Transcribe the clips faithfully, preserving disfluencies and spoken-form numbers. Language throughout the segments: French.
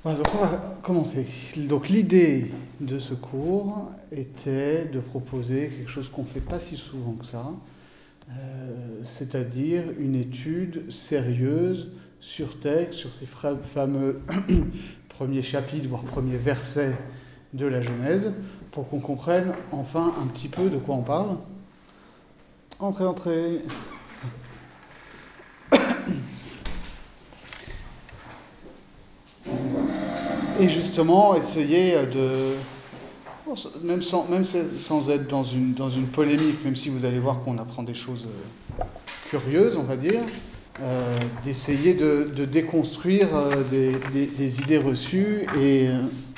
Voilà, donc on va commencer. Donc l'idée de ce cours était de proposer quelque chose qu'on ne fait pas si souvent que ça, euh, c'est-à-dire une étude sérieuse sur texte, sur ces fameux premiers chapitres, voire premiers versets de la Genèse, pour qu'on comprenne enfin un petit peu de quoi on parle. Entrez, entrez. Et justement, essayer de, même sans, même sans être dans une, dans une polémique, même si vous allez voir qu'on apprend des choses curieuses, on va dire, euh, d'essayer de, de déconstruire des, des, des idées reçues et,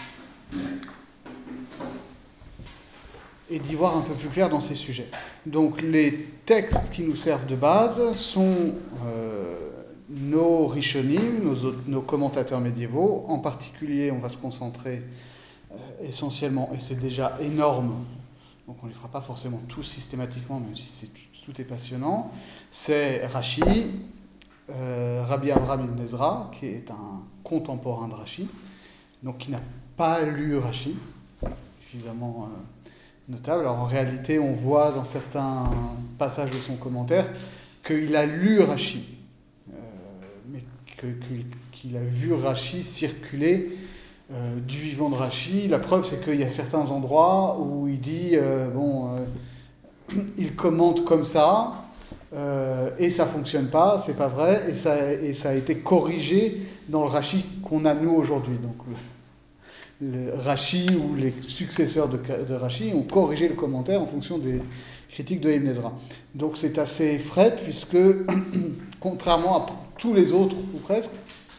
et d'y voir un peu plus clair dans ces sujets. Donc les textes qui nous servent de base sont euh, nos Rishonim, nos, nos commentateurs médiévaux. En particulier, on va se concentrer euh, essentiellement, et c'est déjà énorme, donc on ne les fera pas forcément tous systématiquement, même si c'est, tout, tout est passionnant, c'est Rashi, euh, Rabbi Avraham ibn Ezra, qui est un contemporain de Rashi, donc qui n'a pas lu Rashi, suffisamment euh, notable. Alors en réalité, on voit dans certains passages de son commentaire qu'il a lu Rashi, Que, que, qu'il a vu Rashi circuler euh, du vivant de Rashi. La preuve, c'est qu'il y a certains endroits où il dit, euh, bon, euh, il commente comme ça, euh, et ça ne fonctionne pas, c'est pas vrai, et ça, et ça a été corrigé dans le Rashi qu'on a nous aujourd'hui. Donc le, le Rashi ou les successeurs de, de Rashi ont corrigé le commentaire en fonction des critiques de Ibn Ezra. Donc c'est assez frais, puisque, contrairement à tous les autres, ou presque,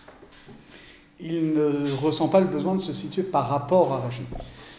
il ne ressent pas le besoin de se situer par rapport à Rashi.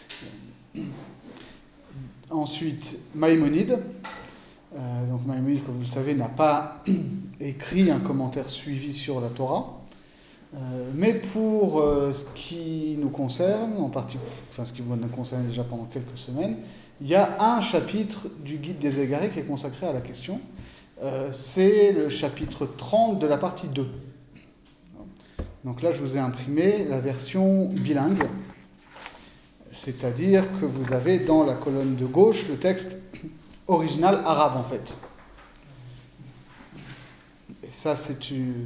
Ensuite, Maïmonide. Euh, donc Maïmonide, comme vous le savez, n'a pas écrit un commentaire suivi sur la Torah. Euh, mais pour euh, ce qui nous concerne, en particulier, enfin ce qui vous concerne déjà pendant quelques semaines, il y a un chapitre du Guide des Égarés qui est consacré à la question. Euh, c'est le chapitre trente de la partie deux. Donc là, je vous ai imprimé la version bilingue, c'est-à-dire que vous avez dans la colonne de gauche le texte original arabe, en fait. Et ça, c'est une,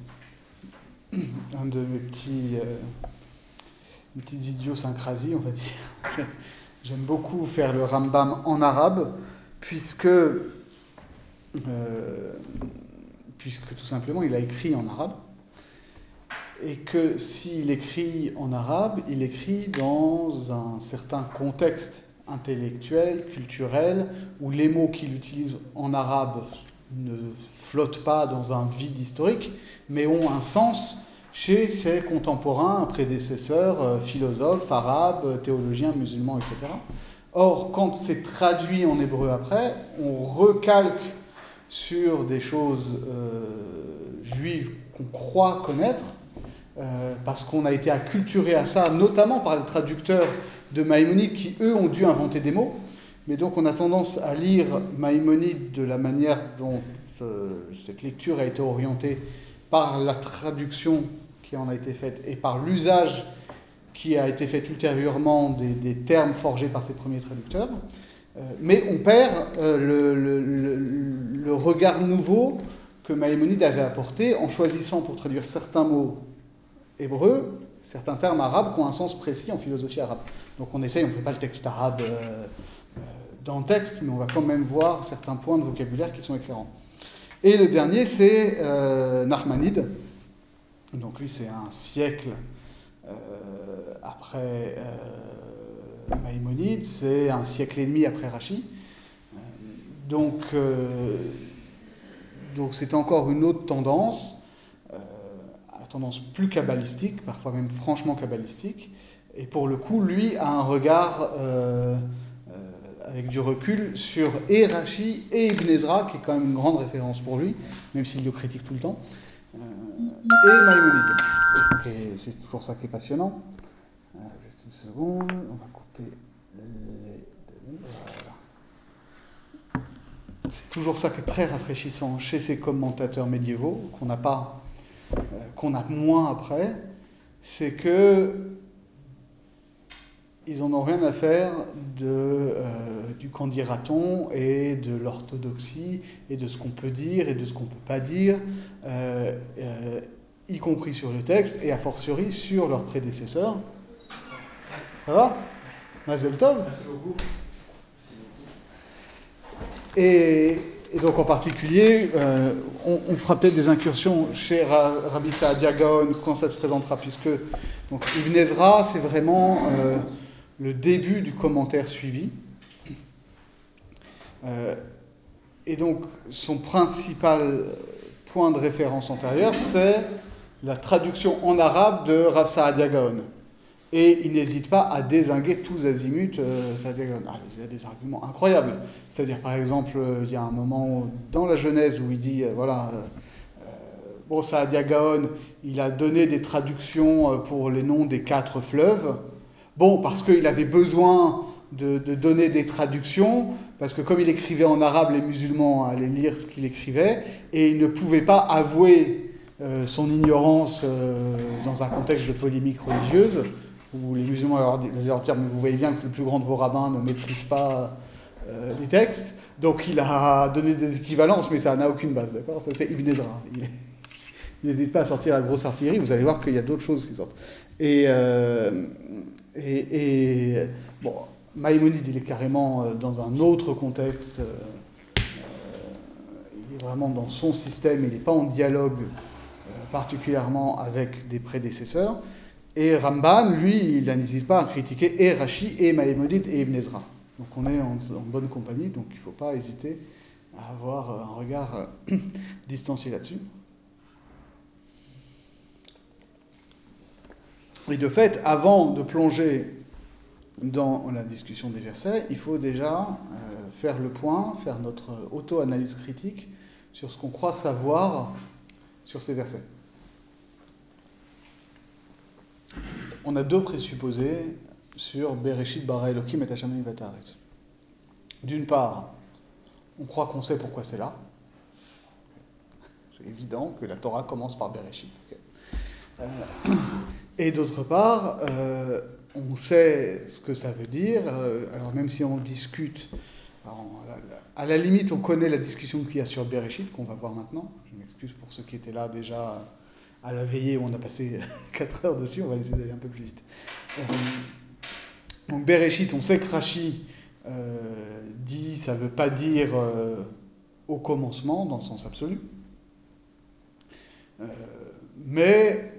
un de mes petits, euh, mes petites idiosyncrasies, on va dire. J'aime beaucoup faire le Rambam en arabe, puisque... Euh, puisque tout simplement il a écrit en arabe, et que s'il écrit en arabe, il écrit dans un certain contexte intellectuel, culturel, où les mots qu'il utilise en arabe ne flottent pas dans un vide historique, mais ont un sens chez ses contemporains, prédécesseurs, euh, philosophes, arabes, théologiens, musulmans, et cetera. Or, quand c'est traduit en hébreu après, on recalque sur des choses euh, juives qu'on croit connaître, euh, parce qu'on a été acculturé à ça, notamment par les traducteurs de Maïmonide, qui, eux, ont dû inventer des mots. Mais donc, on a tendance à lire Maïmonide de la manière dont euh, cette lecture a été orientée par la traduction qui en a été faite et par l'usage qui a été fait ultérieurement des, des termes forgés par ces premiers traducteurs. Mais on perd euh, le, le, le, le regard nouveau que Maïmonide avait apporté en choisissant pour traduire certains mots hébreux, certains termes arabes qui ont un sens précis en philosophie arabe. Donc on essaye, on ne fait pas le texte arabe euh, euh, dans le texte, mais on va quand même voir certains points de vocabulaire qui sont éclairants. Et le dernier, c'est euh, Nachmanide. Donc lui, c'est un siècle euh, après... Euh, Maïmonide, c'est un siècle et demi après Rashi. Donc, euh, donc c'est encore une autre tendance, euh, une tendance plus kabbalistique, parfois même franchement kabbalistique. Et pour le coup, lui a un regard euh, euh, avec du recul sur et Rashi et Ibn Ezra, qui est quand même une grande référence pour lui, même s'il le critique tout le temps, euh, et Maïmonide. Et c'est toujours ça qui est passionnant. Euh, juste une seconde, on va couper les... Voilà. C'est toujours ça qui est très rafraîchissant chez ces commentateurs médiévaux, qu'on n'a pas, euh, qu'on a moins après, c'est que ils n'en ont rien à faire de, euh, du qu'en dira-t-on et de l'orthodoxie et de ce qu'on peut dire et de ce qu'on ne peut pas dire, euh, euh, y compris sur le texte et a fortiori sur leurs prédécesseurs. Ça va ? Mazel Tov ? Merci beaucoup. Et, et donc en particulier, euh, on, on fera peut-être des incursions chez Ra, Rabbi Saadia Gaon quand ça se présentera, puisque donc, Ibn Ezra, c'est vraiment euh, le début du commentaire suivi. Euh, et donc son principal point de référence antérieur, c'est la traduction en arabe de Rav Saadia Gaon. Et il n'hésite pas à dézinguer tous azimuts. Euh, Saadia Gaon. Ah, il y a des arguments incroyables. C'est-à-dire, par exemple, euh, il y a un moment dans la Genèse où il dit, euh, voilà, euh, bon, Saadia Gaon, il a donné des traductions pour les noms des quatre fleuves. Bon, parce qu'il avait besoin de, de donner des traductions, parce que comme il écrivait en arabe, les musulmans allaient lire ce qu'il écrivait, et il ne pouvait pas avouer euh, son ignorance euh, dans un contexte de polémique religieuse, où les musulmans allaient leur, leur dire « mais vous voyez bien que le plus grand de vos rabbins ne maîtrise pas euh, les textes », donc il a donné des équivalences, mais ça n'a aucune base, d'accord ? Ça c'est Ibn Ezra. Il n'hésite pas à sortir la grosse artillerie, vous allez voir qu'il y a d'autres choses qui sortent. Et... Euh, Et, et bon, Maïmonide, il est carrément dans un autre contexte. Euh, il est vraiment dans son système, il n'est pas en dialogue euh, particulièrement avec des prédécesseurs. Et Ramban, lui, il n'hésite pas à critiquer et Rashi, et Maïmonide, et Ibn Ezra. Donc on est en, en bonne compagnie, donc il ne faut pas hésiter à avoir un regard euh, distancié là-dessus. Et de fait, avant de plonger dans la discussion des versets, il faut déjà euh, faire le point, faire notre auto-analyse critique sur ce qu'on croit savoir sur ces versets. On a deux présupposés sur Bereshit bara Elokim et Hashamayim v'haaretz. D'une part, on croit qu'on sait pourquoi c'est là. C'est évident que la Torah commence par Bereshit. Okay. Euh, Et d'autre part, euh, on sait ce que ça veut dire, euh, alors même si on discute, alors, à la limite on connaît la discussion qu'il y a sur Bereshit, qu'on va voir maintenant, je m'excuse pour ceux qui étaient là déjà à la veillée où on a passé quatre heures dessus, on va essayer d'aller un peu plus vite. Euh, donc Bereshit, on sait que Rashi euh, dit, ça ne veut pas dire euh, au commencement, dans le sens absolu, euh, mais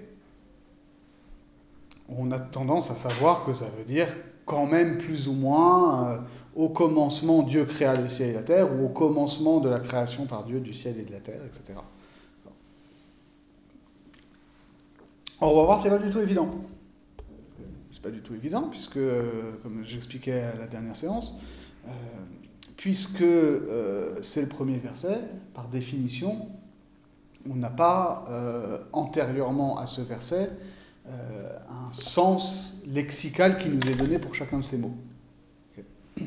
on a tendance à savoir que ça veut dire quand même plus ou moins euh, au commencement Dieu créa le ciel et la terre, ou au commencement de la création par Dieu du ciel et de la terre, et cetera. Alors, on va voir, c'est pas du tout évident. C'est pas du tout évident, puisque, euh, comme j'expliquais à la dernière séance, euh, puisque euh, c'est le premier verset, par définition, on n'a pas euh, antérieurement à ce verset Euh, un sens lexical qui nous est donné pour chacun de ces mots. Okay.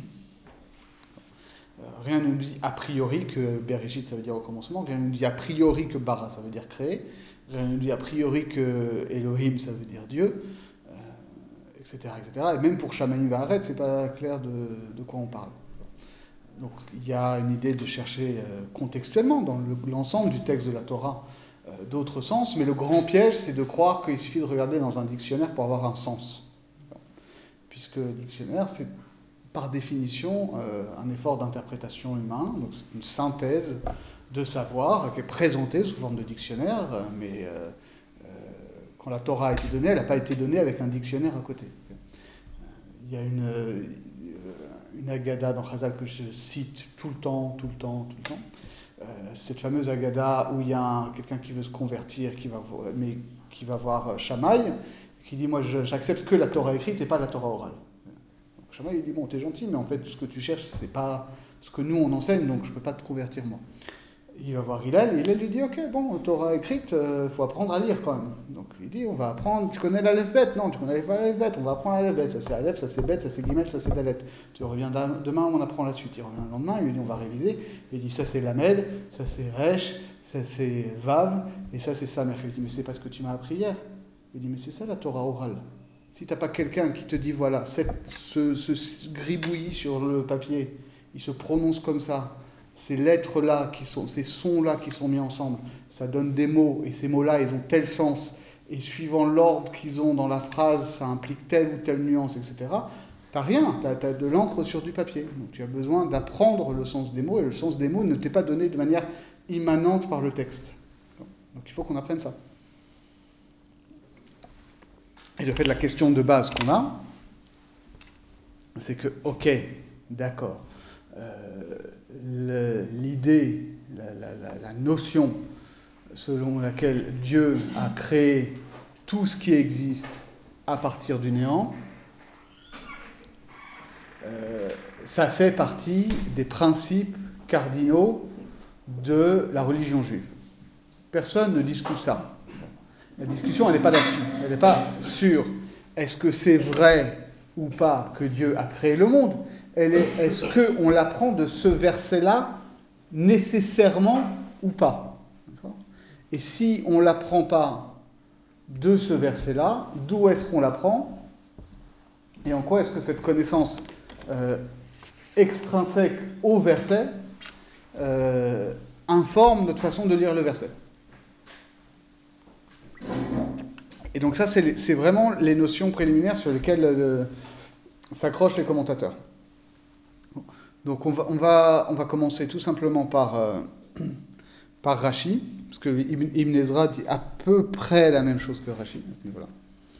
Euh, rien ne nous dit a priori que Bereshit ça veut dire au commencement, rien ne nous dit a priori que bara ça veut dire créer, rien ne nous dit a priori que Elohim ça veut dire Dieu, euh, et cetera, et cetera. Et même pour Shamayim v'haaretz, c'est pas clair de, de quoi on parle. Donc il y a une idée de chercher euh, contextuellement dans le, l'ensemble du texte de la Torah d'autres sens, mais le grand piège, c'est de croire qu'il suffit de regarder dans un dictionnaire pour avoir un sens. Puisque le dictionnaire, c'est par définition euh, un effort d'interprétation humain, donc c'est une synthèse de savoir qui est présentée sous forme de dictionnaire, mais euh, euh, quand la Torah a été donnée, elle n'a pas été donnée avec un dictionnaire à côté. Il y a une, une Agada dans Chazal que je cite tout le temps, tout le temps, tout le temps, Euh, cette fameuse Agada où il y a un, quelqu'un qui veut se convertir, qui va, mais qui va voir Shammai, qui dit « moi je, j'accepte que la Torah écrite et pas la Torah orale ». Donc Shammai il dit « bon, t'es gentil, mais en fait ce que tu cherches, c'est pas ce que nous on enseigne, donc je peux pas te convertir moi ». Il va voir Hillel, et Hillel lui dit « ok, bon, Torah écrite, il euh, faut apprendre à lire quand même ». Donc il dit « on va apprendre, tu connais l'Aleph Bet ?» Non, tu connais pas l'Aleph Bet, on va apprendre l'Aleph Bet, ça c'est Aleph, ça c'est Bet, ça c'est Gimel, ça c'est Dalet. Tu reviens demain, on apprend la suite. Il revient le lendemain, il lui dit « on va réviser ». Il dit « ça c'est Lamed, ça c'est Resh, ça c'est Vav, et ça c'est Samer ». Il dit « mais c'est pas ce que tu m'as appris hier ». Il dit, mais c'est ça la Torah orale. Si tu n'as pas quelqu'un qui te dit, voilà, cette, ce, ce gribouillis sur le papier, il se prononce comme ça, ces lettres-là, qui sont, ces sons-là qui sont mis ensemble, ça donne des mots, et ces mots-là, ils ont tel sens, et suivant l'ordre qu'ils ont dans la phrase, ça implique telle ou telle nuance, et cetera. Tu n'as rien, tu as de l'encre sur du papier. Donc tu as besoin d'apprendre le sens des mots, et le sens des mots ne t'est pas donné de manière immanente par le texte. Donc il faut qu'on apprenne ça. Et le fait de la question de base qu'on a, c'est que, ok, d'accord, euh, le, l'idée, la, la, la, la notion selon laquelle Dieu a créé tout ce qui existe à partir du néant, euh, ça fait partie des principes cardinaux de la religion juive. Personne ne discute ça. La discussion, elle n'est pas là-dessus. Elle n'est pas sur est-ce que c'est vrai ou pas que Dieu a créé le monde. Elle est est-ce qu'on l'apprend de ce verset-là nécessairement ou pas. D'accord ? Et si on ne l'apprend pas de ce verset-là, d'où est-ce qu'on l'apprend ? Et en quoi est-ce que cette connaissance euh, extrinsèque au verset euh, informe notre façon de lire le verset ? Et donc ça, c'est, c'est vraiment les notions préliminaires sur lesquelles euh, s'accrochent les commentateurs. Donc on va, on va, on va commencer tout simplement par, euh, par Rashi, parce que Ibn, Ibn Ezra dit à peu près la même chose que Rashi à ce niveau-là.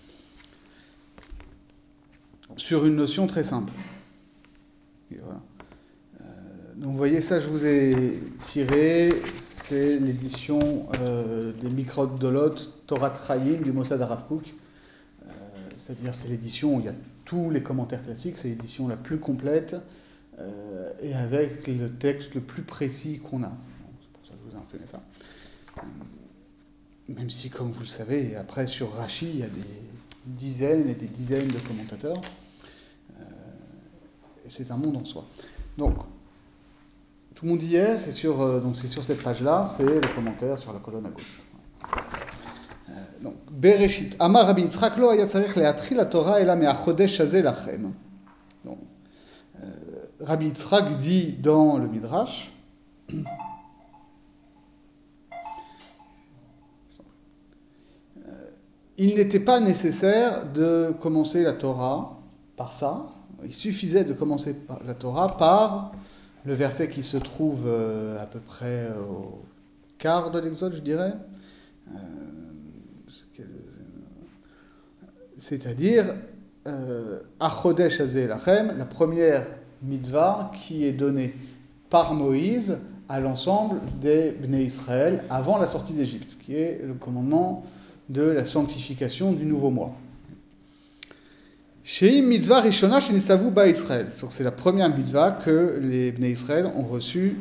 Sur une notion très simple. Et voilà. Euh, donc vous voyez, ça je vous ai tiré, c'est l'édition euh, des Mikrot Gdolot, Torat Chaim du Mossad Harav Kook. Euh, c'est-à-dire c'est l'édition où il y a tous les commentaires classiques, c'est l'édition la plus complète euh, et avec le texte le plus précis qu'on a. C'est pour ça que je vous ai imprimé ça. Euh, même si, comme vous le savez, après sur Rashi, il y a des dizaines et des dizaines de commentateurs. Euh, et c'est un monde en soi. Donc, tout le monde y est, c'est sur, euh, donc c'est sur cette page-là, c'est le commentaire sur la colonne à gauche. Euh, donc, Bereshit. Amar Rabbi Yitzchak lo haya tzarich le'atril haTorah ela me'achodesh hazeh lachem. Donc, euh, Rabbi Yitzchak dit dans le Midrash, euh, il n'était pas nécessaire de commencer la Torah par ça, il suffisait de commencer par la Torah par le verset qui se trouve euh, à peu près au quart de l'Exode, je dirais. Euh, c'est-à-dire, Achodesh Hazeh Lachem, la première mitzvah qui est donnée par Moïse à l'ensemble des Bnei Israël avant la sortie d'Égypte, qui est le commandement de la sanctification du nouveau mois. Shei mitzvah rishona shenisavu ba Israël. C'est la première mitzvah que les Bnei Israël ont reçue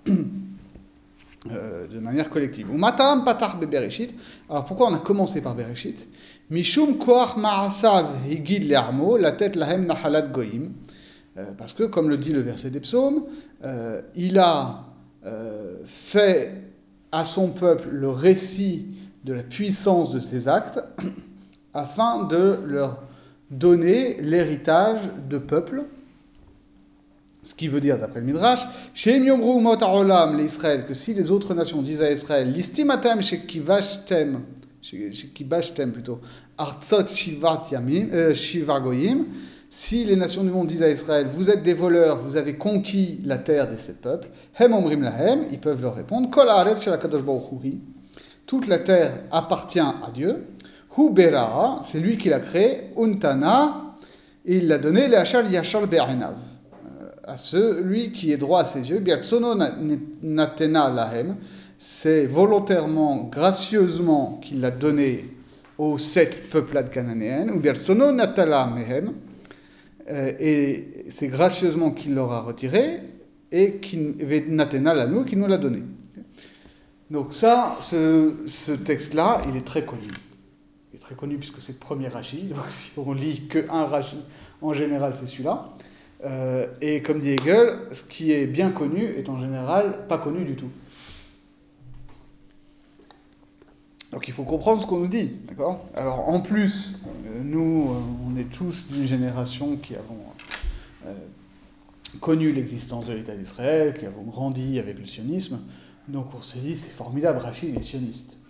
euh, de manière collective. Umatam patar be Bereshit. Alors pourquoi on a commencé par Bereshit? Mishum koach ma'asav higid le'armo latet lahem nahalat goyim. Parce que, comme le dit le verset des psaumes, euh, il a euh, fait à son peuple le récit de la puissance de ses actes afin de leur donner l'héritage de peuple, ce qui veut dire, d'après le Midrash, Sheim yomru umot ha'olam l'Israël, que si les autres nations disent à Israël, listimatem shekivashtem, shekibashtem plutôt, artzot shivar yamim, shivar goyim, si les nations du monde disent à Israël, vous êtes des voleurs, vous avez conquis la terre des sept peuples, hem omrim lahem, ils peuvent leur répondre, kol haaretz shel hakadosh baruch hu hi, toute la terre appartient à Dieu. Hu bera, c'est lui qui l'a créé. Untana, et il l'a donné. Le'achal yachal be'ainav, à celui qui est droit à ses yeux. Biatsono natena lahem, c'est volontairement, gracieusement qu'il l'a donné aux sept peuplades cananéennes. Ou biatsono natala mehem, et c'est gracieusement qu'il leur a retiré et qu'il natena lanou, qu'il nous l'a donné. Donc ça, ce, ce texte-là, il est très connu. Il est très connu puisque c'est le premier Rashi, donc si on lit qu'un Rashi, en général, c'est celui-là. Euh, et comme dit Hegel, ce qui est bien connu est en général pas connu du tout. Donc il faut comprendre ce qu'on nous dit, d'accord ? Alors en plus, euh, nous, euh, on est tous d'une génération qui avons euh, connu l'existence de l'État d'Israël, qui avons grandi avec le sionisme, donc on se dit, c'est formidable, Rachi, il est sioniste.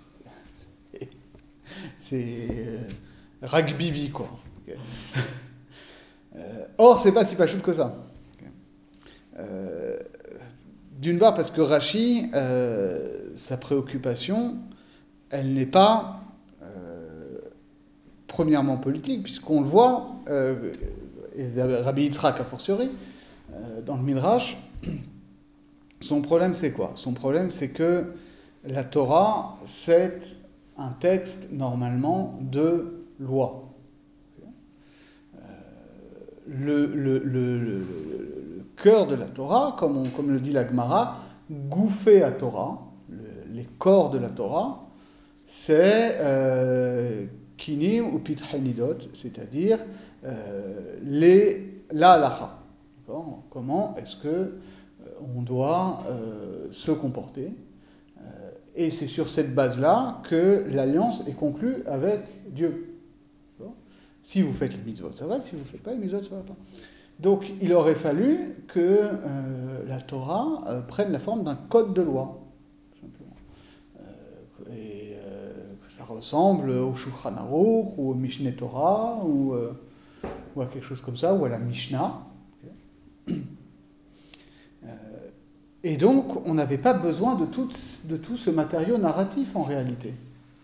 C'est euh, Ragbibi, quoi. Okay. euh, or, c'est pas si pachoute que ça. Okay. Euh, d'une part, parce que Rachi, euh, sa préoccupation, elle n'est pas euh, premièrement politique, puisqu'on le voit, euh, et Rabbi Yitzhak a fortiori, euh, dans le Midrash, son problème c'est quoi ? Son problème c'est que la Torah, c'est un texte normalement de loi. Euh, le, le, le, le, le cœur de la Torah, comme, on, comme le dit la Gemara, gouffé à Torah, le, les corps de la Torah, c'est kinim ou pitchenidot, c'est-à-dire euh, les, la halacha. Comment est-ce que euh, on doit euh, se comporter ? euh, Et c'est sur cette base-là que l'alliance est conclue avec Dieu. Si vous faites les mitzvot, ça va. Si vous ne faites pas les mitzvot, ça ne va pas. Donc, il aurait fallu que euh, la Torah euh, prenne la forme d'un code de loi, tout simplement. Euh, et euh, que ça ressemble au Shulchan Aruch, ou au Mishneh Torah, ou, euh, ou à quelque chose comme ça, ou à la Mishnah. Okay. Euh, et donc, on n'avait pas besoin de tout, de tout ce matériau narratif, en réalité. D'accord ?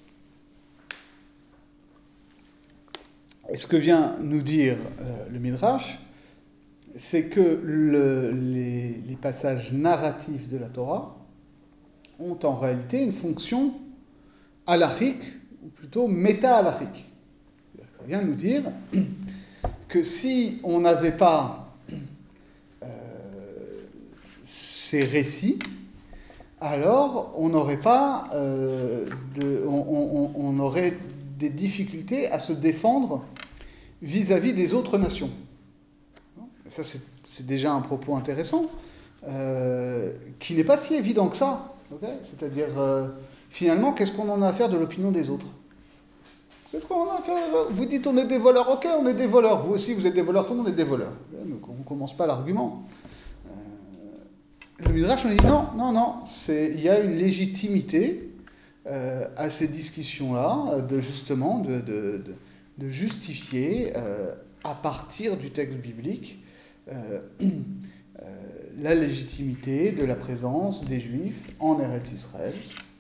Et ce que vient nous dire euh, le Midrash, c'est que le, les, les passages narratifs de la Torah ont en réalité une fonction halachique, ou plutôt méta-halachique. Ça vient nous dire que si on n'avait pas euh, ces récits, alors on n'aurait pas euh, de, on, on, on aurait des difficultés à se défendre vis-à-vis des autres nations. Et ça, c'est, c'est déjà un propos intéressant, euh, qui n'est pas si évident que ça. Okay ? C'est-à-dire, euh, finalement, qu'est-ce qu'on en a à faire de l'opinion des autres ? Qu'est-ce qu'on en a à faire ? Vous dites on est des voleurs, ok, on est des voleurs. Vous aussi, vous êtes des voleurs, tout le monde est des voleurs. Donc, on ne commence pas l'argument. Euh, le Midrash, on dit non, non, non, c'est, il y a une légitimité euh, à ces discussions-là, de justement, de... de, de de justifier, euh, à partir du texte biblique, euh, euh, la légitimité de la présence des Juifs en Eretz Israël,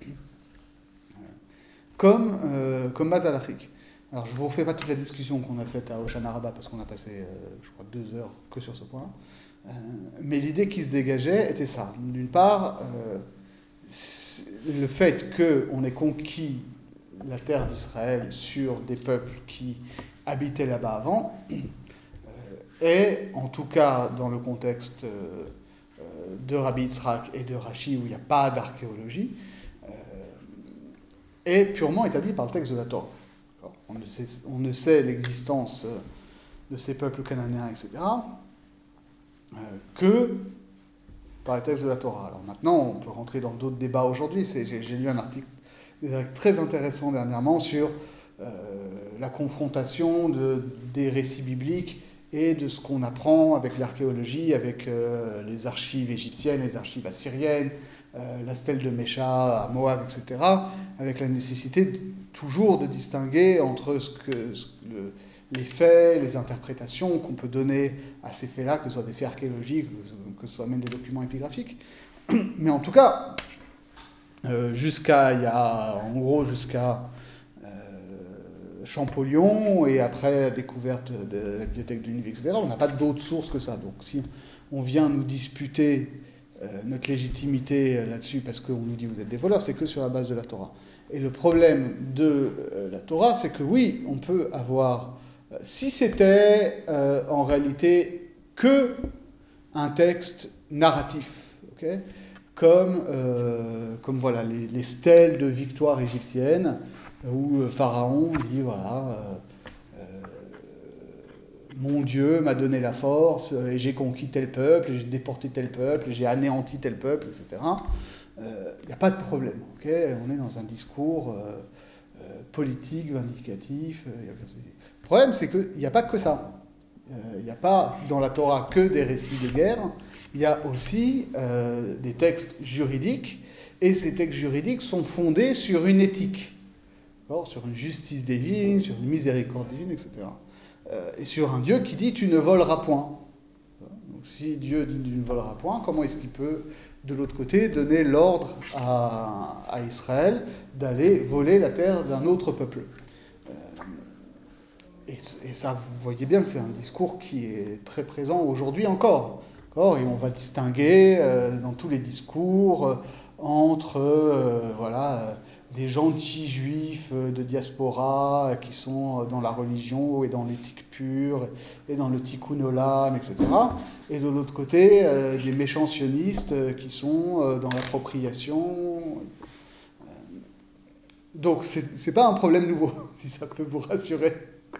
comme, euh, comme base halachique. Alors, je ne vous refais pas toute la discussion qu'on a faite à Hoshana Rabbah, parce qu'on a passé, euh, je crois, deux heures que sur ce point. Euh, mais l'idée qui se dégageait était ça. D'une part, euh, le fait qu'on ait conquis la terre d'Israël sur des peuples qui habitaient là-bas avant, euh, et en tout cas dans le contexte euh, de Rabbi Yitzhak et de Rashi, où il n'y a pas d'archéologie, euh, est purement établi par le texte de la Torah. On ne sait, on ne sait l'existence de ces peuples cananéens, et cetera, euh, que par le texte de la Torah. Alors maintenant, on peut rentrer dans d'autres débats aujourd'hui. C'est, j'ai, j'ai lu un article très intéressant dernièrement sur euh, la confrontation de, des récits bibliques et de ce qu'on apprend avec l'archéologie, avec euh, les archives égyptiennes, les archives assyriennes, euh, la stèle de Mécha à Moab, et cetera, avec la nécessité de, toujours de distinguer entre ce que, ce, le, les faits, les interprétations qu'on peut donner à ces faits-là, que ce soit des faits archéologiques, que ce soit même des documents épigraphiques. Mais en tout cas, Euh, jusqu'à, il y a, en gros, jusqu'à euh, Champollion, et après la découverte de la bibliothèque de Ninive, et cetera, on n'a pas d'autres sources que ça. Donc si on vient nous disputer euh, notre légitimité là-dessus parce qu'on nous dit vous êtes des voleurs, c'est que sur la base de la Torah. Et le problème de euh, la Torah, c'est que oui, on peut avoir, euh, si c'était euh, en réalité que un texte narratif, ok ? Comme, euh, comme voilà, les, les stèles de victoire égyptiennes, où Pharaon dit, voilà, euh, euh, mon Dieu m'a donné la force, et j'ai conquis tel peuple, j'ai déporté tel peuple, j'ai anéanti tel peuple, et cetera. il euh, n'y a pas de problème. Okay, on est dans un discours euh, euh, politique, vindicatif. Euh, y a... Le problème, c'est qu'il n'y a pas que ça. Il n'y a pas dans la Torah que des récits de guerre, il y a aussi euh, des textes juridiques, et ces textes juridiques sont fondés sur une éthique, sur une justice divine, sur une miséricorde divine, et cetera. Euh, et sur un Dieu qui dit « tu ne voleras point ». Donc, si Dieu dit « tu ne voleras point », comment est-ce qu'il peut, de l'autre côté, donner l'ordre à, à Israël d'aller voler la terre d'un autre peuple ? Et ça, vous voyez bien que c'est un discours qui est très présent aujourd'hui encore. encore et on va distinguer euh, dans tous les discours euh, entre euh, voilà, euh, des gentils juifs euh, de diaspora euh, qui sont dans la religion et dans l'éthique pure et dans le tikkun olam, et cetera. Et de l'autre côté, euh, des méchants sionistes euh, qui sont euh, dans l'appropriation. Donc, c'est, c'est pas un problème nouveau, si ça peut vous rassurer.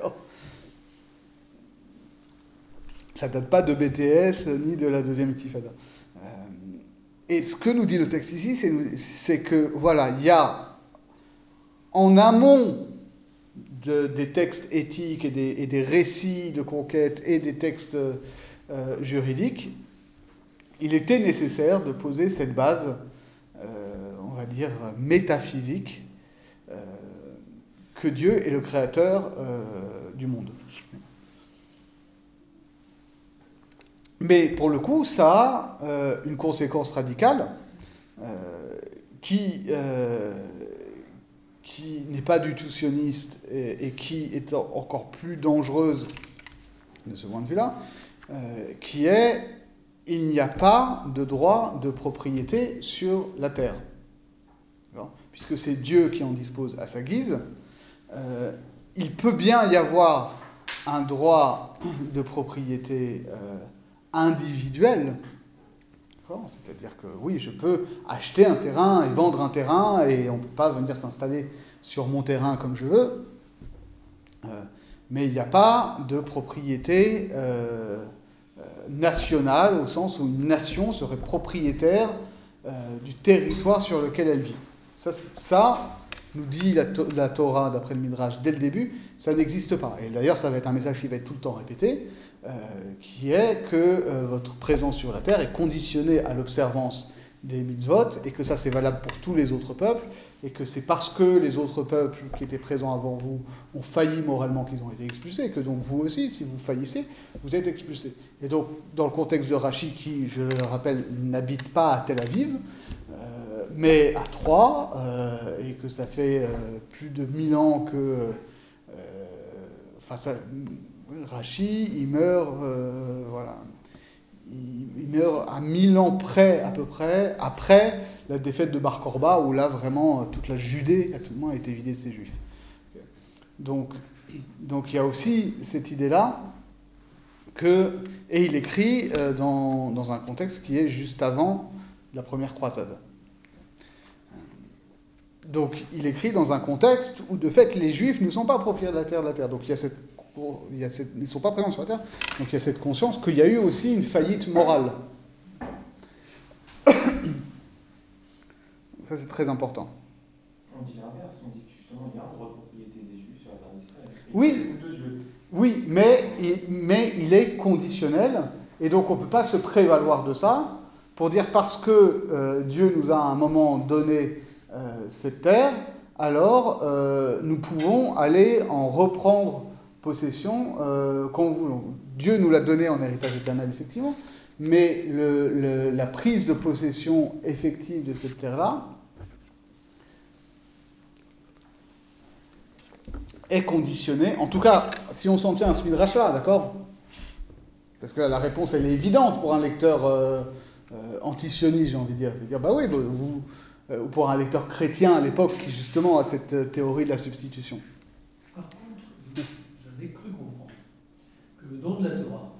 Ça ne date pas de B T S ni de la deuxième intifada. Euh, et ce que nous dit le texte ici, c'est, c'est que, voilà, il y a en amont de, des textes éthiques et des, et des récits de conquête et des textes euh, juridiques, il était nécessaire de poser cette base, euh, on va dire, métaphysique, euh, que Dieu est le créateur euh, du monde. Mais pour le coup, ça a euh, une conséquence radicale euh, qui, euh, qui n'est pas du tout sioniste et, et qui est encore plus dangereuse de ce point de vue-là, euh, qui est il n'y a pas de droit de propriété sur la terre. D'accord ? Puisque c'est Dieu qui en dispose à sa guise, euh, il peut bien y avoir un droit de propriété euh, individuel. D'accord ? C'est-à-dire que oui, je peux acheter un terrain et vendre un terrain et on ne peut pas venir s'installer sur mon terrain comme je veux. Euh, mais il n'y a pas de propriété euh, euh, nationale au sens où une nation serait propriétaire euh, du territoire sur lequel elle vit. Ça, ça nous dit la, to- la Torah, d'après le Midrash, dès le début, ça n'existe pas. Et d'ailleurs, ça va être un message qui va être tout le temps répété, euh, qui est que euh, votre présence sur la terre est conditionnée à l'observance des mitzvot, et que ça, c'est valable pour tous les autres peuples, et que c'est parce que les autres peuples qui étaient présents avant vous ont failli moralement qu'ils ont été expulsés, que donc vous aussi, si vous faillissez, vous êtes expulsés. Et donc, dans le contexte de Rachi, qui, je le rappelle, n'habite pas à Tel Aviv, euh, mais à Troyes, euh, et que ça fait euh, plus de mille ans que... Euh, enfin, ça, Rachi, il meurt, euh, voilà, il, il meurt à mille ans près, à peu près, après la défaite de Bar Korba, où là, vraiment, toute la Judée, actuellement, a été vidée de ses Juifs. Donc, donc il y a aussi cette idée-là, que, et il écrit euh, dans, dans un contexte qui est juste avant la première croisade. Donc, il écrit dans un contexte où, de fait, les Juifs ne sont pas propriétaires de la terre de la terre. Donc, il y a cette, il y a cette, ils ne sont pas présents sur la terre. Donc, il y a cette conscience qu'il y a eu aussi une faillite morale. Ça, c'est très important. On dit l'inverse. On dit que justement, il y a un droit de propriété des Juifs sur la terre d'Israël. Oui, oui, mais, mais il est conditionnel. Et donc, on ne peut pas se prévaloir de ça pour dire parce que euh, Dieu nous a à un moment donné Euh, cette terre, alors euh, nous pouvons aller en reprendre possession euh, quand nous voulons. Dieu nous l'a donné en héritage éternel, effectivement, mais le, le, la prise de possession effective de cette terre-là est conditionnée, en tout cas, si on s'en tient à ce midrash-là, d'accord ? Parce que là, la réponse, elle est évidente pour un lecteur euh, euh, antisioniste, j'ai envie de dire. C'est-à-dire, bah oui, bah, vous... ou pour un lecteur chrétien à l'époque qui justement a cette théorie de la substitution. Par contre, je, j'avais cru comprendre que le don de la Torah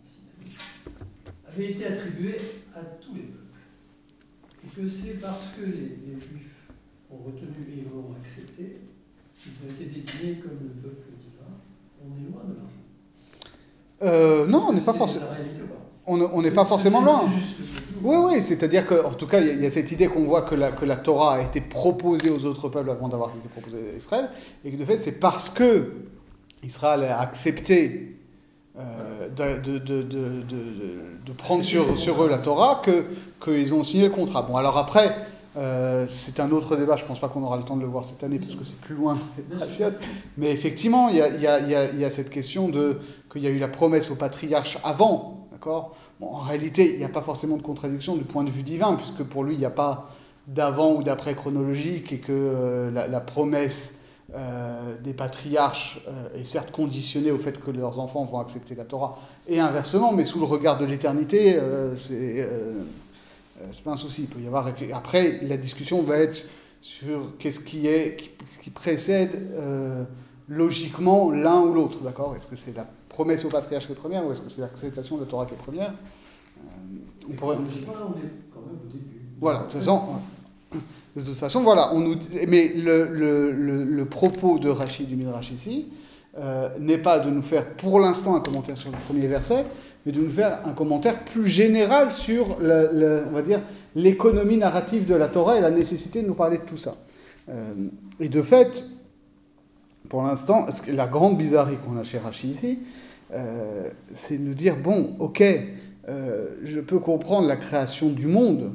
avait été attribué à tous les peuples. Et que c'est parce que les, les Juifs ont retenu et l'ont accepté qu'ils ont été désignés comme le peuple divin. On est loin de là. Euh, non, on n'est pas forcément... On n'est pas forcément loin. C'est juste que je dis, Oui, oui, c'est-à-dire qu'en tout cas, il y, a- il y a cette idée qu'on voit que la, que la Torah a été proposée aux autres peuples avant d'avoir été proposée à Israël, et que de fait, c'est parce que Israël a accepté euh, de, de, de, de, de, de prendre sur, sur eux la Torah que, qu'ils ont signé le contrat. Bon, alors après, euh, c'est un autre débat, je ne pense pas qu'on aura le temps de le voir cette année, parce que c'est plus loin, mais effectivement, il y a, il y a, il y a, il y a cette question de, qu'il y a eu la promesse au patriarche avant, d'accord ? Bon, en réalité, il n'y a pas forcément de contradiction du point de vue divin, puisque pour lui, il n'y a pas d'avant ou d'après chronologique, et que euh, la, la promesse euh, des patriarches euh, est certes conditionnée au fait que leurs enfants vont accepter la Torah, et inversement, mais sous le regard de l'éternité, euh, c'est, euh, euh, c'est pas un souci. Il peut y avoir effe- Après, la discussion va être sur qu'est-ce qui, est, qui, ce qui précède euh, logiquement l'un ou l'autre, d'accord ? Est-ce que c'est la promesse au patriarche qui est première, ou est-ce que c'est l'acceptation de la Torah qui est première ? Euh, on pourrait... On est quand même au début. Voilà, de toute façon, de toute façon, voilà, on nous... mais le, le, le, le propos de Rashi du Midrash ici euh, n'est pas de nous faire pour l'instant un commentaire sur le premier verset, mais de nous faire un commentaire plus général sur, le, le, on va dire, l'économie narrative de la Torah et la nécessité de nous parler de tout ça. Euh, et de fait, pour l'instant, la grande bizarrerie qu'on a chez Rashi ici, euh, c'est de nous dire, bon, ok, euh, je peux comprendre la création du monde,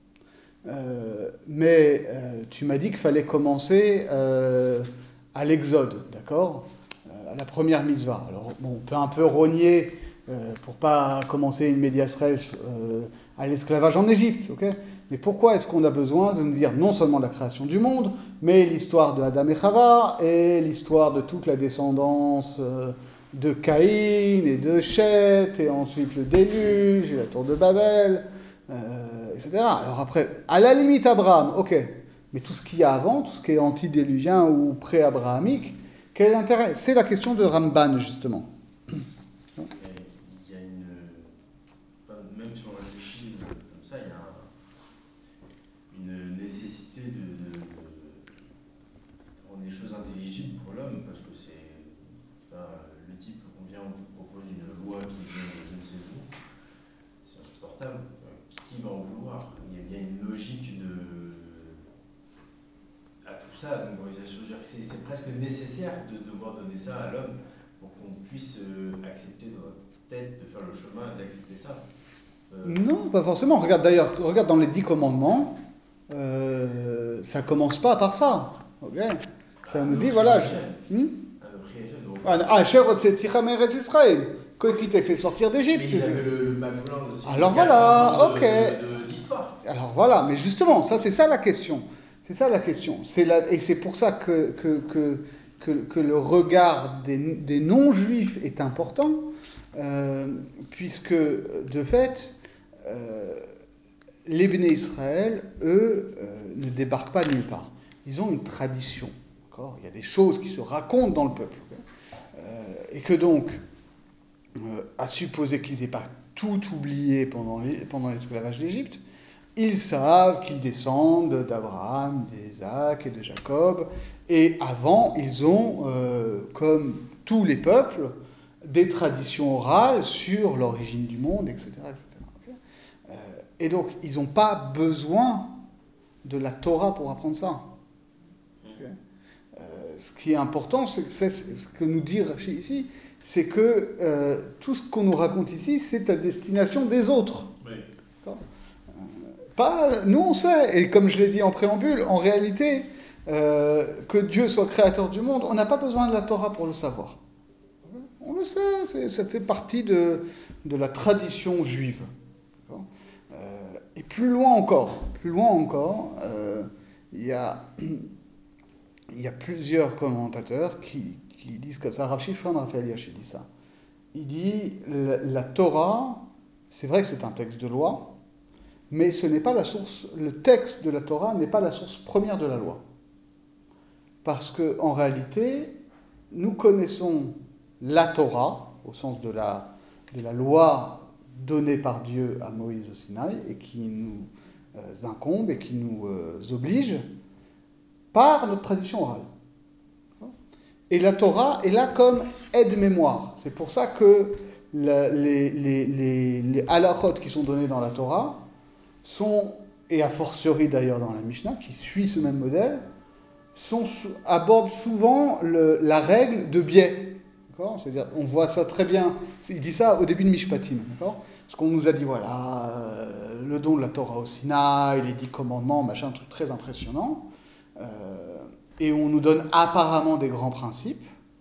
Euh, mais euh, tu m'as dit qu'il fallait commencer euh, à l'Exode, d'accord ? euh, À la première mitzvah. Alors, bon, on peut un peu rogner euh, pour pas commencer une medias res euh, à l'esclavage en Égypte, ok ? Mais pourquoi est-ce qu'on a besoin de nous dire non seulement la création du monde, mais l'histoire de Adam et Chava et l'histoire de toute la descendance euh, de Caïn et de Chet, et ensuite le déluge et la tour de Babel, euh, et cetera. Alors après, à la limite Abraham, ok, mais tout ce qu'il y a avant, tout ce qui est antidéluvien ou pré-abrahamique, quel est l'intérêt ? C'est la question de Ramban, justement. Il y a une. Enfin, même si on réfléchit comme ça, il y a un- une nécessité de, de, de rendre les choses intelligibles pour l'homme, parce que c'est. Enfin, le type qu'on vient, on te propose une loi qui vient de je ne sais où, c'est insupportable. Qui, qui va en vouloir ? Il y a bien une logique de. à tout ça, donc je veux dire que c'est, c'est presque nécessaire de devoir donner ça à l'homme pour qu'on puisse euh, accepter dans notre tête de faire le chemin et d'accepter ça. Euh, Non, pas forcément. Regarde d'ailleurs, regarde dans les dix commandements, euh, ça commence pas par ça. Ok ? Ça nous dit, voilà. Je... Hmm Ah, Asher Otsetira Meretz Israël, qui t'a fait sortir d'Égypte. Mais ils avaient le, le Babylone aussi. Alors voilà, ok. De, de, d'histoire. Alors voilà, mais justement, ça c'est ça la question. C'est ça la question. C'est la... Et c'est pour ça que, que, que, que, que le regard des, des non-juifs est important, euh, puisque de fait, euh, les Béné Israël, eux, euh, ne débarquent pas de nulle part. Ils ont une tradition. D'accord ? Il y a des choses qui se racontent dans le peuple. Euh, et que donc, euh, à supposer qu'ils n'aient pas tout oublié pendant, les, pendant l'esclavage d'Égypte, ils savent qu'ils descendent d'Abraham, d'Isaac et de Jacob, et avant, ils ont, euh, comme tous les peuples, des traditions orales sur l'origine du monde, et cetera et cetera. Okay ? Euh, et donc, ils n'ont pas besoin de la Torah pour apprendre ça. Okay ? Euh, ce qui est important, c'est que c'est, ce que nous dit Rashi ici, c'est que euh, tout ce qu'on nous raconte ici, c'est à destination des autres. Oui. D'accord ? Pas, nous on sait, et comme je l'ai dit en préambule, en réalité, euh, que Dieu soit créateur du monde, on n'a pas besoin de la Torah pour le savoir. On le sait, c'est, ça fait partie de, de la tradition juive. Euh, et plus loin encore, plus loin encore, euh, il y a, il y a plusieurs commentateurs qui, qui disent comme ça. Rav Shimshon Raphaël Yashi dit ça. Il dit la, la Torah, c'est vrai que c'est un texte de loi, mais ce n'est pas la source, le texte de la Torah n'est pas la source première de la loi. Parce qu'en réalité, nous connaissons la Torah, au sens de la, de la loi donnée par Dieu à Moïse au Sinaï, et qui nous euh, incombe et qui nous euh, oblige, par notre tradition orale. Et la Torah est là comme aide-mémoire. C'est pour ça que la, les, les, les, les halachot qui sont donnés dans la Torah, sont, et a fortiori d'ailleurs dans la Mishnah, qui suit ce même modèle, sont, abordent souvent le, la règle de biais. D'accord ? C'est-à-dire, on voit ça très bien, il dit ça au début de Mishpatim, d'accord ? Parce qu'on nous a dit, voilà, euh, le don de la Torah au Sinaï, les dix commandements, machin, un truc très impressionnant, euh, et on nous donne apparemment des grands principes.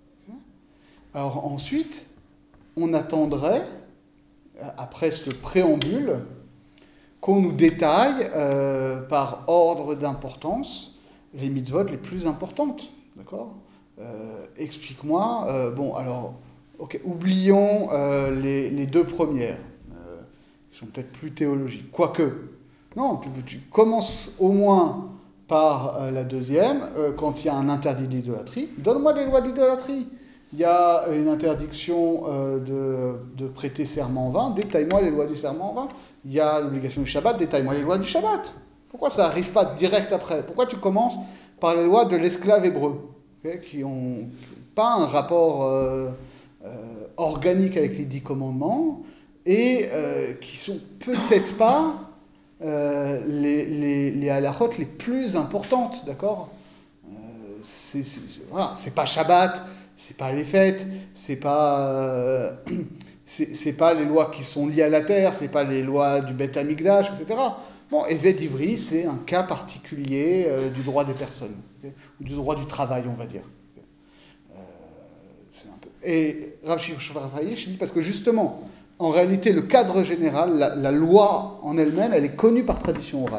Alors ensuite, on attendrait, après ce préambule, qu'on nous détaille euh, par ordre d'importance les mitzvot les plus importantes, d'accord ? euh, Explique-moi, euh, bon alors, ok, oublions euh, les, les deux premières, euh, qui sont peut-être plus théologiques, quoique, non, tu, tu commences au moins par euh, la deuxième, euh, quand il y a un interdit d'idolâtrie, donne-moi les lois d'idolâtrie. Il y a une interdiction euh, de, de prêter serment en vain, détaille-moi les lois du serment en vain. Il y a l'obligation du Shabbat, détaille-moi les lois du Shabbat. Pourquoi ça n'arrive pas direct après ? Pourquoi tu commences par les lois de l'esclave hébreu, okay, qui n'ont pas un rapport euh, euh, organique avec les dix commandements et euh, qui sont peut-être pas euh, les, les, les halachot les plus importantes, d'accord ? euh, c'est, c'est, voilà, c'est pas Shabbat, c'est pas les fêtes, c'est pas, euh, c'est, c'est pas les lois qui sont liées à la terre, c'est pas les lois du Beth Amikdash, et cetera. Bon, Eved Ivri, c'est un cas particulier euh, du droit des personnes, okay, ou du droit du travail, on va dire. Euh, c'est un peu... Et Rav Shimshon Raphaël, je dis parce que justement, en réalité, le cadre général, la, la loi en elle-même, elle est connue par tradition orale.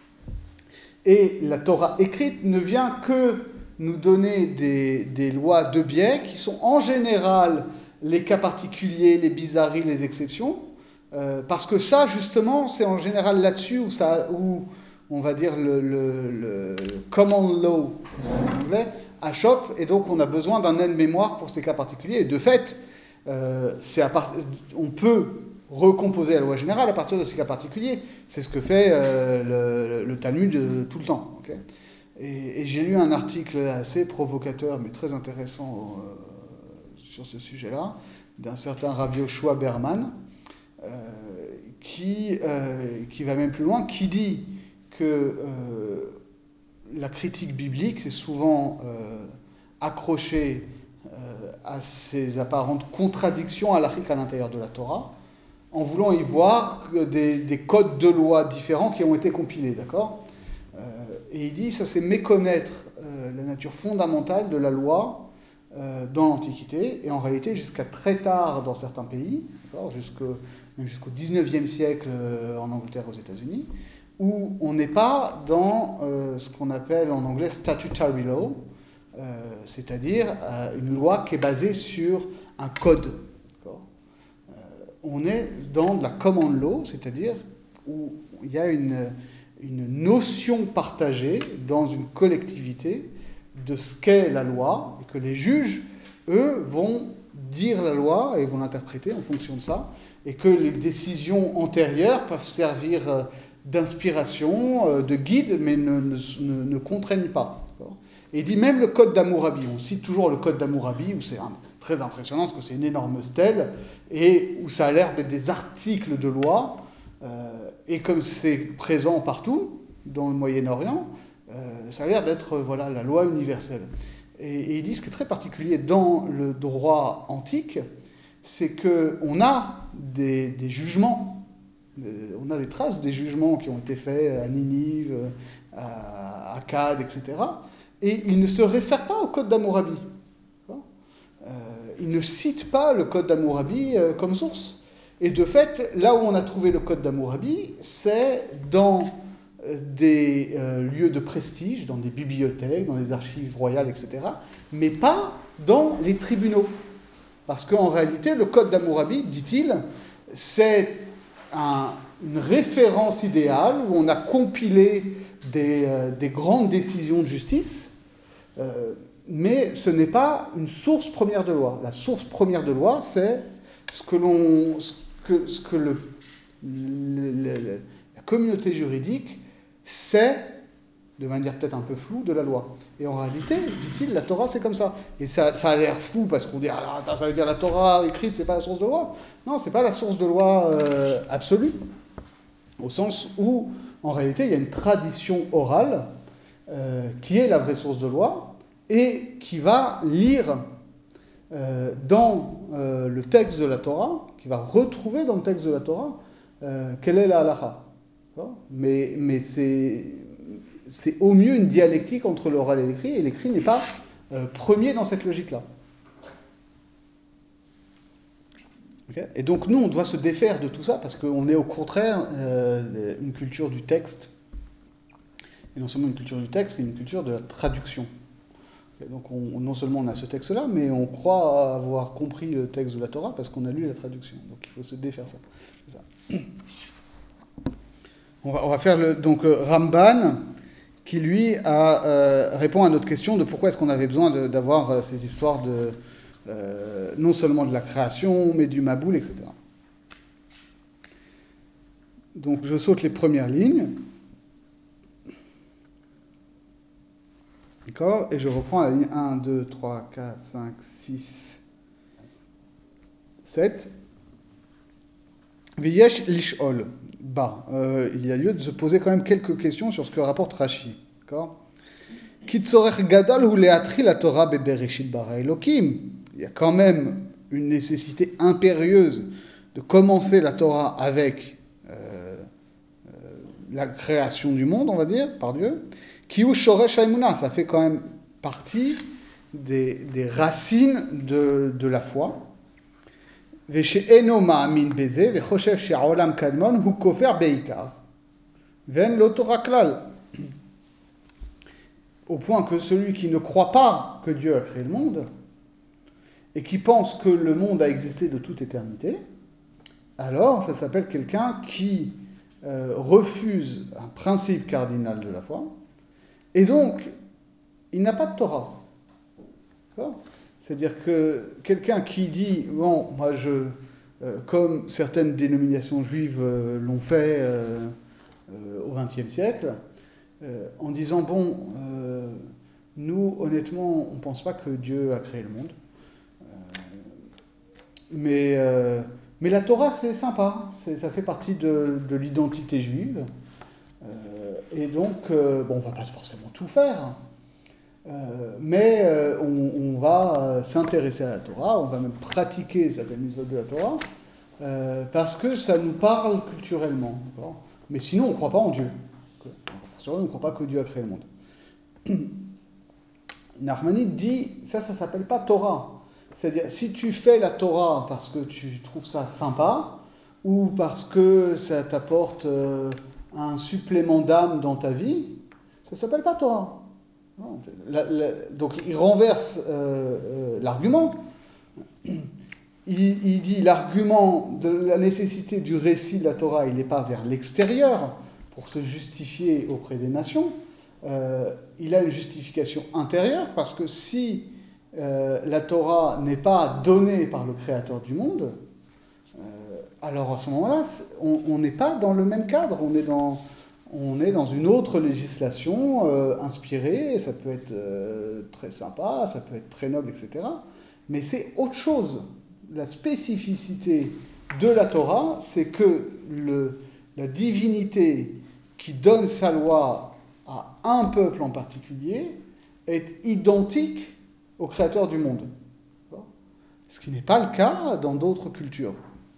Et la Torah écrite ne vient que nous donner des, des lois de biais qui sont en général les cas particuliers, les bizarreries, les exceptions, euh, parce que ça, justement, c'est en général là-dessus où, ça, où on va dire, le, le, le common law, en anglais, achoppe, et donc on a besoin d'un aide-mémoire pour ces cas particuliers. Et de fait, euh, c'est à part... on peut recomposer la loi générale à partir de ces cas particuliers. C'est ce que fait euh, le, le Talmud euh, tout le temps. Okay ? Et, et j'ai lu un article assez provocateur, mais très intéressant euh, sur ce sujet-là, d'un certain Rav Yoshua Berman, euh, qui, euh, qui va même plus loin, qui dit que euh, la critique biblique, c'est souvent euh, accroché euh, à ces apparentes contradictions halachiques à l'intérieur de la Torah, en voulant y voir que des, des codes de loi différents qui ont été compilés, d'accord ? euh, Et il dit, ça c'est méconnaître euh, la nature fondamentale de la loi euh, dans l'Antiquité, et en réalité jusqu'à très tard dans certains pays, d'accord, jusqu'au, même jusqu'au dix-neuvième siècle euh, en Angleterre, aux États-Unis, où on n'est pas dans euh, ce qu'on appelle en anglais statutory law, euh, c'est-à-dire euh, une loi qui est basée sur un code. D'accord, euh, on est dans de la common law, c'est-à-dire où il y a une, une notion partagée dans une collectivité de ce qu'est la loi, et que les juges, eux, vont dire la loi et vont l'interpréter en fonction de ça, et que les décisions antérieures peuvent servir euh, d'inspiration, euh, de guide, mais ne, ne, ne contraignent pas. D'accord ? Et il dit même le code d'Hammurabi, on cite toujours le code d'Hammurabi, où c'est un, très impressionnant, parce que c'est une énorme stèle, et où ça a l'air d'être des articles de loi, euh, et comme c'est présent partout, dans le Moyen-Orient, euh, ça a l'air d'être euh, voilà, la loi universelle. Et, et il dit ce qui est très particulier dans le droit antique, c'est qu'on a des, des jugements, on a les traces des jugements qui ont été faits à Ninive, à Akkad, et cetera. Et il ne se réfère pas au code d'Hammurabi. Euh, il ne cite pas le code d'Hammurabi euh, comme source. Et de fait, là où on a trouvé le code d'Hammurabi, c'est dans euh, des euh, lieux de prestige, dans des bibliothèques, dans les archives royales, et cetera, mais pas dans les tribunaux. Parce qu'en réalité, le code d'Hammurabi, dit-il, c'est un, une référence idéale où on a compilé des, euh, des grandes décisions de justice, euh, mais ce n'est pas une source première de loi. La source première de loi, c'est ce que, l'on, ce que, ce que le, le, le, le, la communauté juridique sait, de manière peut-être un peu floue, de la loi. Et en réalité, dit-il, la Torah, c'est comme ça. Et ça, ça a l'air fou, parce qu'on dit, ah, attends, ça veut dire la Torah écrite, c'est pas la source de loi. Non, c'est pas la source de loi euh, absolue. au sens où, en réalité, il y a une tradition orale euh, qui est la vraie source de loi et qui va lire euh, dans euh, le texte de la Torah, qui va retrouver dans le texte de la Torah euh, quelle est la halakha. Mais, mais c'est, c'est au mieux une dialectique entre l'oral et l'écrit, et l'écrit n'est pas euh, premier dans cette logique-là. Okay. Et donc nous, on doit se défaire de tout ça, parce qu'on est au contraire euh, une culture du texte, et non seulement une culture du texte, c'est une culture de la traduction. Okay. Donc on, non seulement on a ce texte-là, mais on croit avoir compris le texte de la Torah, parce qu'on a lu la traduction. Donc il faut se défaire ça. C'est ça. On va, on va faire le, donc euh, Ramban, qui lui a, euh, répond à notre question de pourquoi est-ce qu'on avait besoin de, d'avoir euh, ces histoires de euh, non seulement de la création, mais du Maboul, et cetera. Donc je saute les premières lignes. D'accord ? Et je reprends la ligne un, deux, trois, quatre, cinq, six, sept. V'yesh lish'ol. Bah, euh, il y a lieu de se poser quand même quelques questions sur ce que rapporte Rashi. D'accord ? Kitzorech gadol hu le'atri la Torah bebereshit bara Elokim. Il y a quand même une nécessité impérieuse de commencer la Torah avec euh, euh, la création du monde, on va dire, par Dieu. Kihu shoresh ha'emunah, ça fait quand même partie des, des racines de, de la foi. ושאינו מאמין בזה וחושב שהעולם קדמון הוא כופר בעיקר ואין לו תורה כלל. Au point que celui qui ne croit pas que Dieu a créé le monde et qui pense que le monde a existé de toute éternité, alors ça s'appelle quelqu'un qui euh, refuse un principe cardinal de la foi et donc il n'a pas de Torah. D'accord ? C'est-à-dire que quelqu'un qui dit, bon, moi je, euh, comme certaines dénominations juives euh, l'ont fait euh, euh, au vingtième siècle, euh, en disant, bon, euh, nous, honnêtement, on ne pense pas que Dieu a créé le monde. Euh, mais, euh, mais la Torah, c'est sympa, c'est, ça fait partie de, de l'identité juive. Euh, et donc, euh, bon, on ne va pas forcément tout faire. Euh, mais euh, on, on va euh, s'intéresser à la Torah, on va même pratiquer certaines mitzvot de la Torah, euh, parce que ça nous parle culturellement. D'accord ? Mais sinon, on ne croit pas en Dieu. On ne croit pas que Dieu a créé le monde. Nachmanides dit, ça, ça ne s'appelle pas Torah. C'est-à-dire, si tu fais la Torah parce que tu trouves ça sympa, ou parce que ça t'apporte euh, un supplément d'âme dans ta vie, ça ne s'appelle pas Torah. Non, la, la, donc il renverse euh, euh, l'argument. Il, il dit l'argument de la nécessité du récit de la Torah, il n'est pas vers l'extérieur pour se justifier auprès des nations. Euh, il a une justification intérieure parce que si euh, la Torah n'est pas donnée par le Créateur du monde, euh, alors à ce moment-là, on n'est pas dans le même cadre, on est dans... On est dans une autre législation euh, inspirée, ça peut être euh, très sympa, ça peut être très noble, et cetera. Mais c'est autre chose. La spécificité de la Torah, c'est que le, la divinité qui donne sa loi à un peuple en particulier est identique au Créateur du monde. Ce qui n'est pas le cas dans d'autres cultures.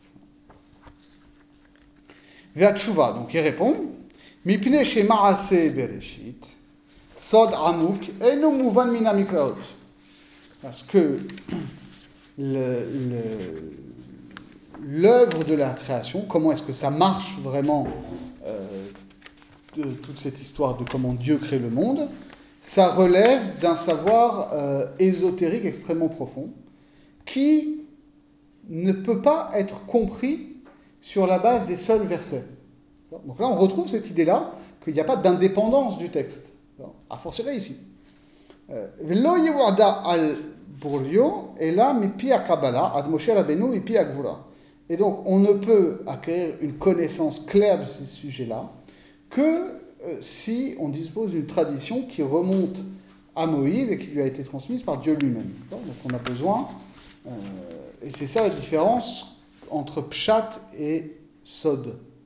Ve'atshuva, donc il répond... מפני שמעשה בראשית, סוד עמוק, אינו מובן מן המקראות. Parce que le, le, l'œuvre de la création, comment est-ce que ça marche vraiment, euh, de toute cette histoire de comment Dieu crée le monde, ça relève d'un savoir euh, ésotérique extrêmement profond, qui ne peut pas être compris sur la base des seuls versets. Donc là, on retrouve cette idée-là, qu'il n'y a pas d'indépendance du texte. A fortiori ici. Velo yewada al burio ela mipi akabala ad Moshe Rabbeinu mipi agvura. Et donc, on ne peut acquérir une connaissance claire de ces sujets-là que euh, si on dispose d'une tradition qui remonte à Moïse et qui lui a été transmise par Dieu lui-même. Donc, on a besoin, euh, et c'est ça la différence entre Pshat et Sod.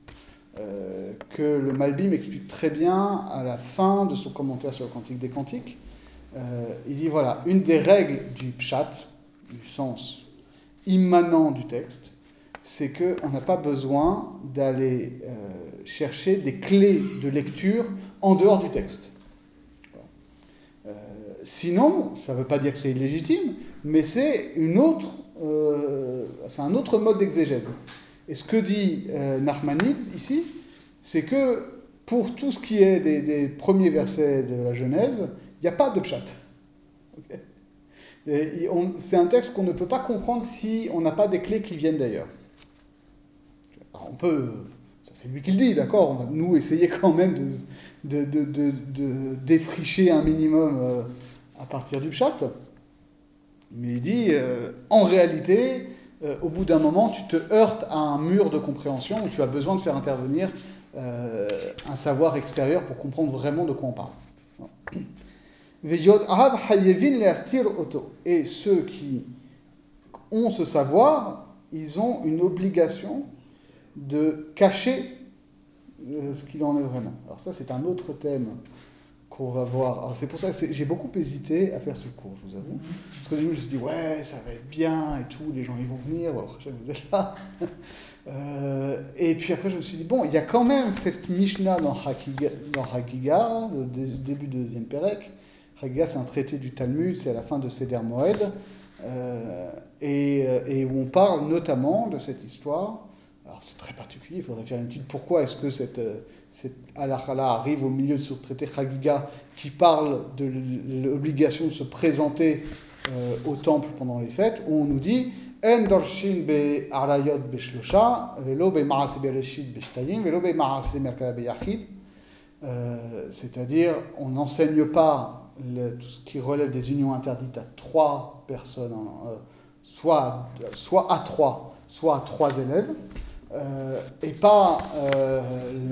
euh, que le Malbim explique très bien à la fin de son commentaire sur le Cantique des Cantiques. Euh, il dit voilà, une des règles du pshat, du sens immanent du texte, c'est qu'on n'a pas besoin d'aller euh, chercher des clés de lecture en dehors du texte. Euh, sinon, ça ne veut pas dire que c'est illégitime, mais c'est une autre, euh, c'est un autre mode d'exégèse. Et ce que dit euh, Nachmanide ici, c'est que pour tout ce qui est des, des premiers versets de la Genèse, il n'y a pas de pshat. Okay. Et on, c'est un texte qu'on ne peut pas comprendre si on n'a pas des clés qui viennent d'ailleurs. Alors on peut, ça c'est lui qui le dit, d'accord, on va nous essayer quand même de, de, de, de, de défricher un minimum euh, à partir du pshat. Mais il dit, euh, en réalité, euh, au bout d'un moment, tu te heurtes à un mur de compréhension où tu as besoin de faire intervenir euh, un savoir extérieur pour comprendre vraiment de quoi on parle. Et ceux qui ont ce savoir, ils ont une obligation de cacher euh, ce qu'il en est vraiment. Alors ça, c'est un autre thème qu'on va voir. Alors c'est pour ça que c'est, j'ai beaucoup hésité à faire ce cours, je vous avoue. Parce que je me suis dit, ouais, ça va être bien et tout, les gens ils vont venir, bon, après vous êtes là. Euh, et puis après, je me suis dit, bon, il y a quand même cette Mishnah dans Hakiga, dans Hakiga, le début de deuxième Pérec. Hakiga, c'est un traité du Talmud, c'est à la fin de Seder Moed, euh, et, et où on parle notamment de cette histoire. Alors c'est très particulier, il faudrait faire une étude. Pourquoi est-ce que cette, cette halakha-là arrive au milieu de ce traité Hakiga qui parle de l'obligation de se présenter euh, au temple pendant les fêtes, où on nous dit En dorshin be arayot beshlosha, velo be maase bereshit beshtayim, velo be maase merkava beyachid. C'est-à-dire, on n'enseigne pas le, tout ce qui relève des unions interdites à trois personnes, euh, soit, soit à trois, soit à trois élèves, euh, et pas euh,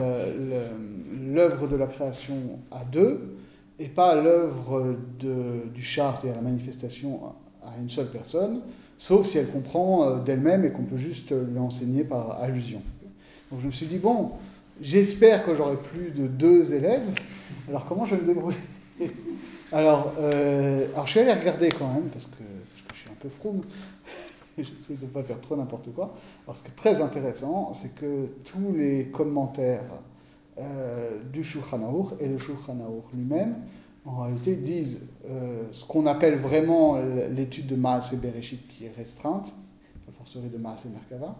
le, le, l'œuvre de la création à deux, et pas l'œuvre de, du char, c'est-à-dire la manifestation à une seule personne, sauf si elle comprend d'elle-même et qu'on peut juste l'enseigner par allusion. Donc je me suis dit, bon, j'espère que j'aurai plus de deux élèves, alors comment je vais me débrouiller ? alors, euh, alors je suis allé regarder quand même, parce que, parce que je suis un peu froum, j'essaie de ne pas faire trop n'importe quoi. Alors ce qui est très intéressant, c'est que tous les commentaires euh, du Shulchan Aruch et le Shulchan Aruch lui-même, en réalité, disent euh, ce qu'on appelle vraiment l'étude de Maaseh Bereshit, qui est restreinte, la forcerie de Maaseh Merkava,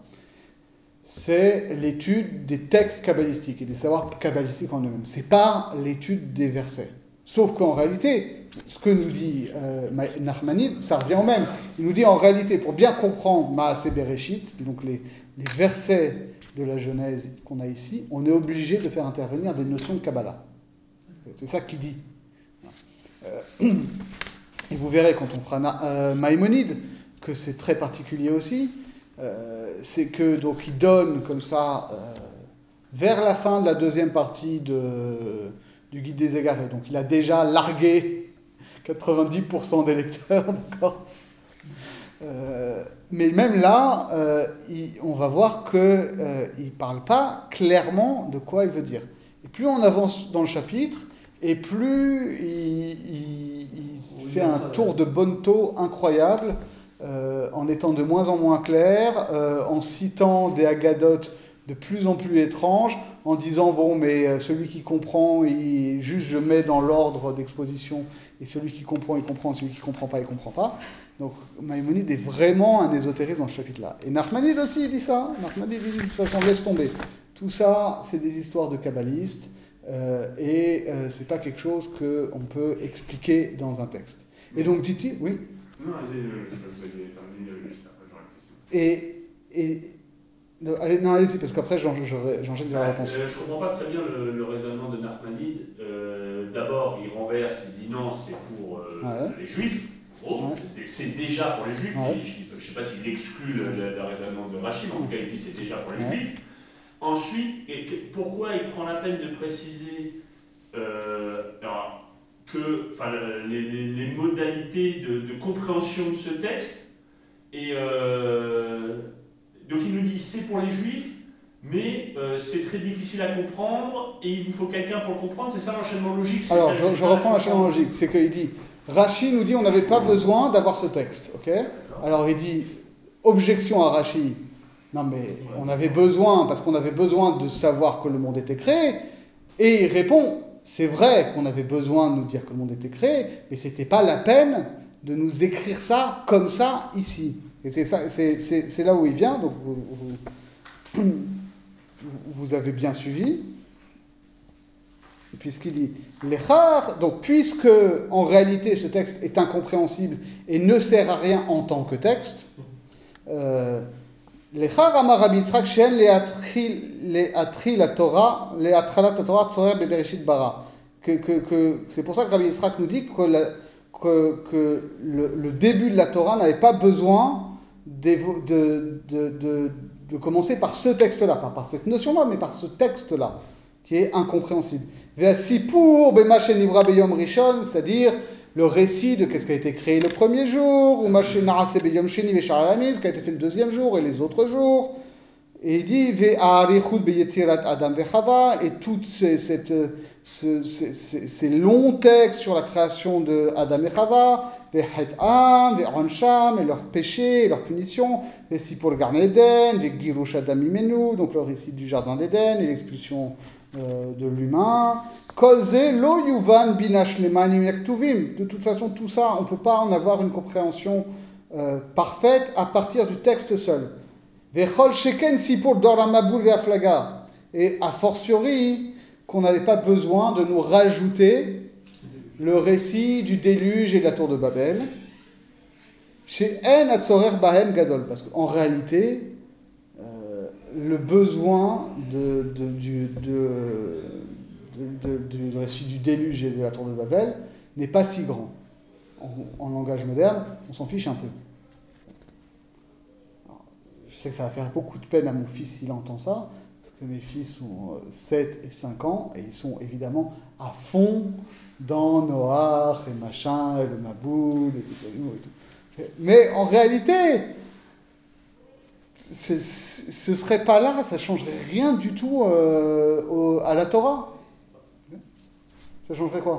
c'est l'étude des textes kabbalistiques et des savoirs kabbalistiques en eux-mêmes. C'est pas l'étude des versets. Sauf qu'en réalité, ce que nous dit euh, Nachmanide, ça revient au même. Il nous dit en réalité, pour bien comprendre Maaseh Bereshit, donc les, les versets de la Genèse qu'on a ici, on est obligé de faire intervenir des notions de Kabbalah. C'est ça qu'il dit. Euh, et vous verrez quand on fera euh, Maïmonide que c'est très particulier aussi. Euh, c'est que donc il donne comme ça euh, vers la fin de la deuxième partie de, du Guide des égarés. Donc il a déjà largué quatre-vingt-dix pour cent des lecteurs, d'accord. Euh, mais même là, euh, il, on va voir qu'il euh, ne parle pas clairement de quoi il veut dire. Et plus on avance dans le chapitre, et plus il, il, il fait un tour de bonneteau incroyable, euh, en étant de moins en moins clair, euh, en citant des agadotes de plus en plus étranges, en disant, bon, mais celui qui comprend, il, juste je mets dans l'ordre d'exposition, et celui qui comprend, il comprend, celui qui ne comprend pas, il ne comprend pas. Donc Maïmonide est vraiment un ésotériste dans ce chapitre-là. Et Nachmanide aussi, il dit ça. Nachmanide dit, de toute façon, laisse tomber. Tout ça, c'est des histoires de kabbalistes, Euh, et euh, c'est pas quelque chose qu'on peut expliquer dans un texte. Et donc Titi, oui. Non, allez-y, je vais terminer juste après, j'aurai une question. Et, et non, allez, non, allez-y, parce qu'après j'en, j'enchaîne sur la réponse. Euh, je comprends pas très bien le, le raisonnement de Nachmanide. Euh, d'abord, il renverse, il dit non, c'est pour euh, ouais. les Juifs. Oh, ouais. C'est déjà pour les Juifs. Ouais. Il, je ne sais pas s'il exclut le, le, le raisonnement de Rachid, mais en tout cas, il dit c'est déjà pour les ouais. Juifs. Ensuite, et que, pourquoi il prend la peine de préciser euh, alors, que, enfin, les, les, les modalités de, de compréhension de ce texte et euh, donc il nous dit c'est pour les Juifs, mais euh, c'est très difficile à comprendre et il vous faut quelqu'un pour le comprendre. C'est ça l'enchaînement logique. Alors, je, je reprends l'enchaînement logique. C'est qu'il dit, Rashi nous dit on n'avait pas besoin d'avoir ce texte. Ok ? Alors, il dit, objection à Rashi. Non, mais on avait besoin, parce qu'on avait besoin de savoir que le monde était créé. Et il répond, c'est vrai qu'on avait besoin de nous dire que le monde était créé, mais ce n'était pas la peine de nous écrire ça comme ça ici. Et c'est, ça, c'est, c'est, c'est là où il vient, donc vous, vous, vous avez bien suivi. Puisqu'il dit, l'echar, donc puisque en réalité ce texte est incompréhensible et ne sert à rien en tant que texte, euh, l'echar amar Rabbi Yitzchak shen le'atri la Torah, le'atralat la Torah tzorer bebereshit bara. Que, que, que, c'est pour ça que Rabbi Yitzchak nous dit que, la, que, que le, le début de la Torah n'avait pas besoin de, de, de, de, de commencer par ce texte-là, pas par cette notion-là, mais par ce texte-là, qui est incompréhensible. Ve'asipur bema shenivra beyom rishon, c'est-à-dire le récit de qu'est-ce qui a été créé le premier jour, ou ma shenarase beyom sheni ve'shar hayamim, ce qui a été fait le deuxième jour et les autres jours. Et il dit ve'arichut beyetzirat adam ve'chava, et tous ces, cette, ce, ces, ces, ces longs textes sur la création de Adam et Chava, ve'het'am, ve'onsham, et leurs péchés, et leurs punitions, ve'sipur Gan Eden, ve'girush Adam mimenu, donc le récit du jardin d'Éden et l'expulsion euh, de l'humain. Kol ze lo yuvan bina shlema min haktuvim. De toute façon, tout ça, on ne peut pas en avoir une compréhension euh, parfaite à partir du texte seul. Vechol sheken sipur dor hamabul ve'aflaga. Et a fortiori, qu'on n'avait pas besoin de nous rajouter le récit du déluge et de la tour de Babel. Chez En atzorer bahem gadol. Parce qu'en réalité, euh, le besoin de, de, du, de, de, de, du récit du déluge et de la tour de Babel n'est pas si grand. En, en langage moderne, on s'en fiche un peu. Je sais que ça va faire beaucoup de peine à mon fils s'il entend ça, parce que mes fils ont sept et cinq ans, et ils sont évidemment à fond dans Noach et machin, et le Maboul, et les animaux et tout. Mais en réalité, c'est, ce serait pas là, ça changerait rien du tout euh, au, à la Torah. Ça changerait quoi ?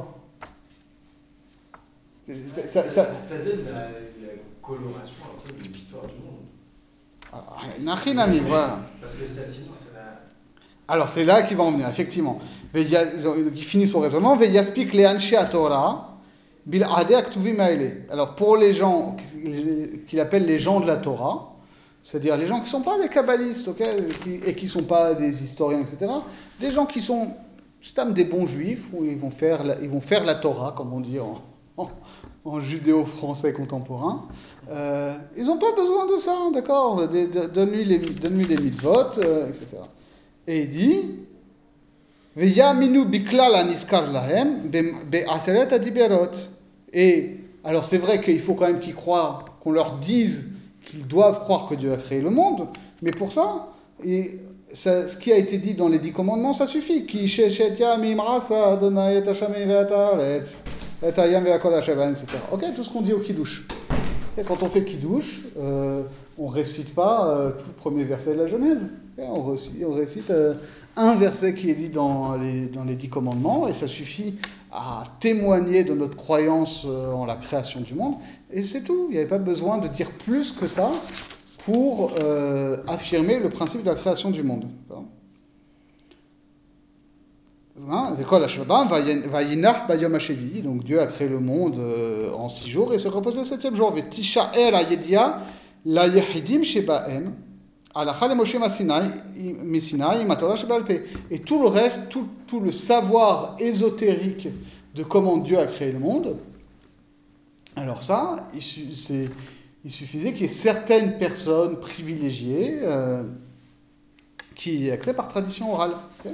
ça, ça, ça, ça donne la, la coloration un peu de l'histoire du monde. Nachinami, voilà. Parce que ça, sinon, ça va... Alors, c'est là qu'il va en venir, effectivement. Il finit son raisonnement. Veyaspik le anshe Torah bil ade aktuvim haele. Alors, pour les gens qu'il appelle les gens de la Torah, c'est-à-dire les gens qui ne sont pas des kabbalistes, okay, et qui ne sont pas des historiens, et cetera, des gens qui sont des bons juifs, où ils vont faire la, ils vont faire la Torah, comme on dit en, en, en judéo-français contemporain. Euh, ils n'ont pas besoin de ça, d'accord ? Donne-lui les, donne-lui les mitzvot, euh, et cetera. Et il dit Veya minu biklal aniskar lahem be'aseret adiberot. Et alors c'est vrai qu'il faut quand même qu'ils croient, qu'on leur dise qu'ils doivent croire que Dieu a créé le monde, mais pour ça, et ça ce qui a été dit dans les dix commandements, ça suffit. Ki sheshetia mimrasa Adonai et hashamei ve'ataretz et hayam ve'akol hashavan, et cetera. Ok, tout ce qu'on dit au kiddush. Et quand on fait kiddush, euh, on ne récite pas euh, tout le premier verset de la Genèse. Okay, on récite, on récite euh, un verset qui est dit dans les, dans les dix commandements, et ça suffit à témoigner de notre croyance euh, en la création du monde. Et c'est tout. Il n'y avait pas besoin de dire plus que ça pour euh, affirmer le principe de la création du monde. Donc Dieu a créé le monde euh, en six jours et se repose le septième jour. Et tout le reste, tout, tout le savoir ésotérique de comment Dieu a créé le monde, alors ça, il, c'est, il suffisait qu'il y ait certaines personnes privilégiées euh, qui aient accès par tradition orale. Okay.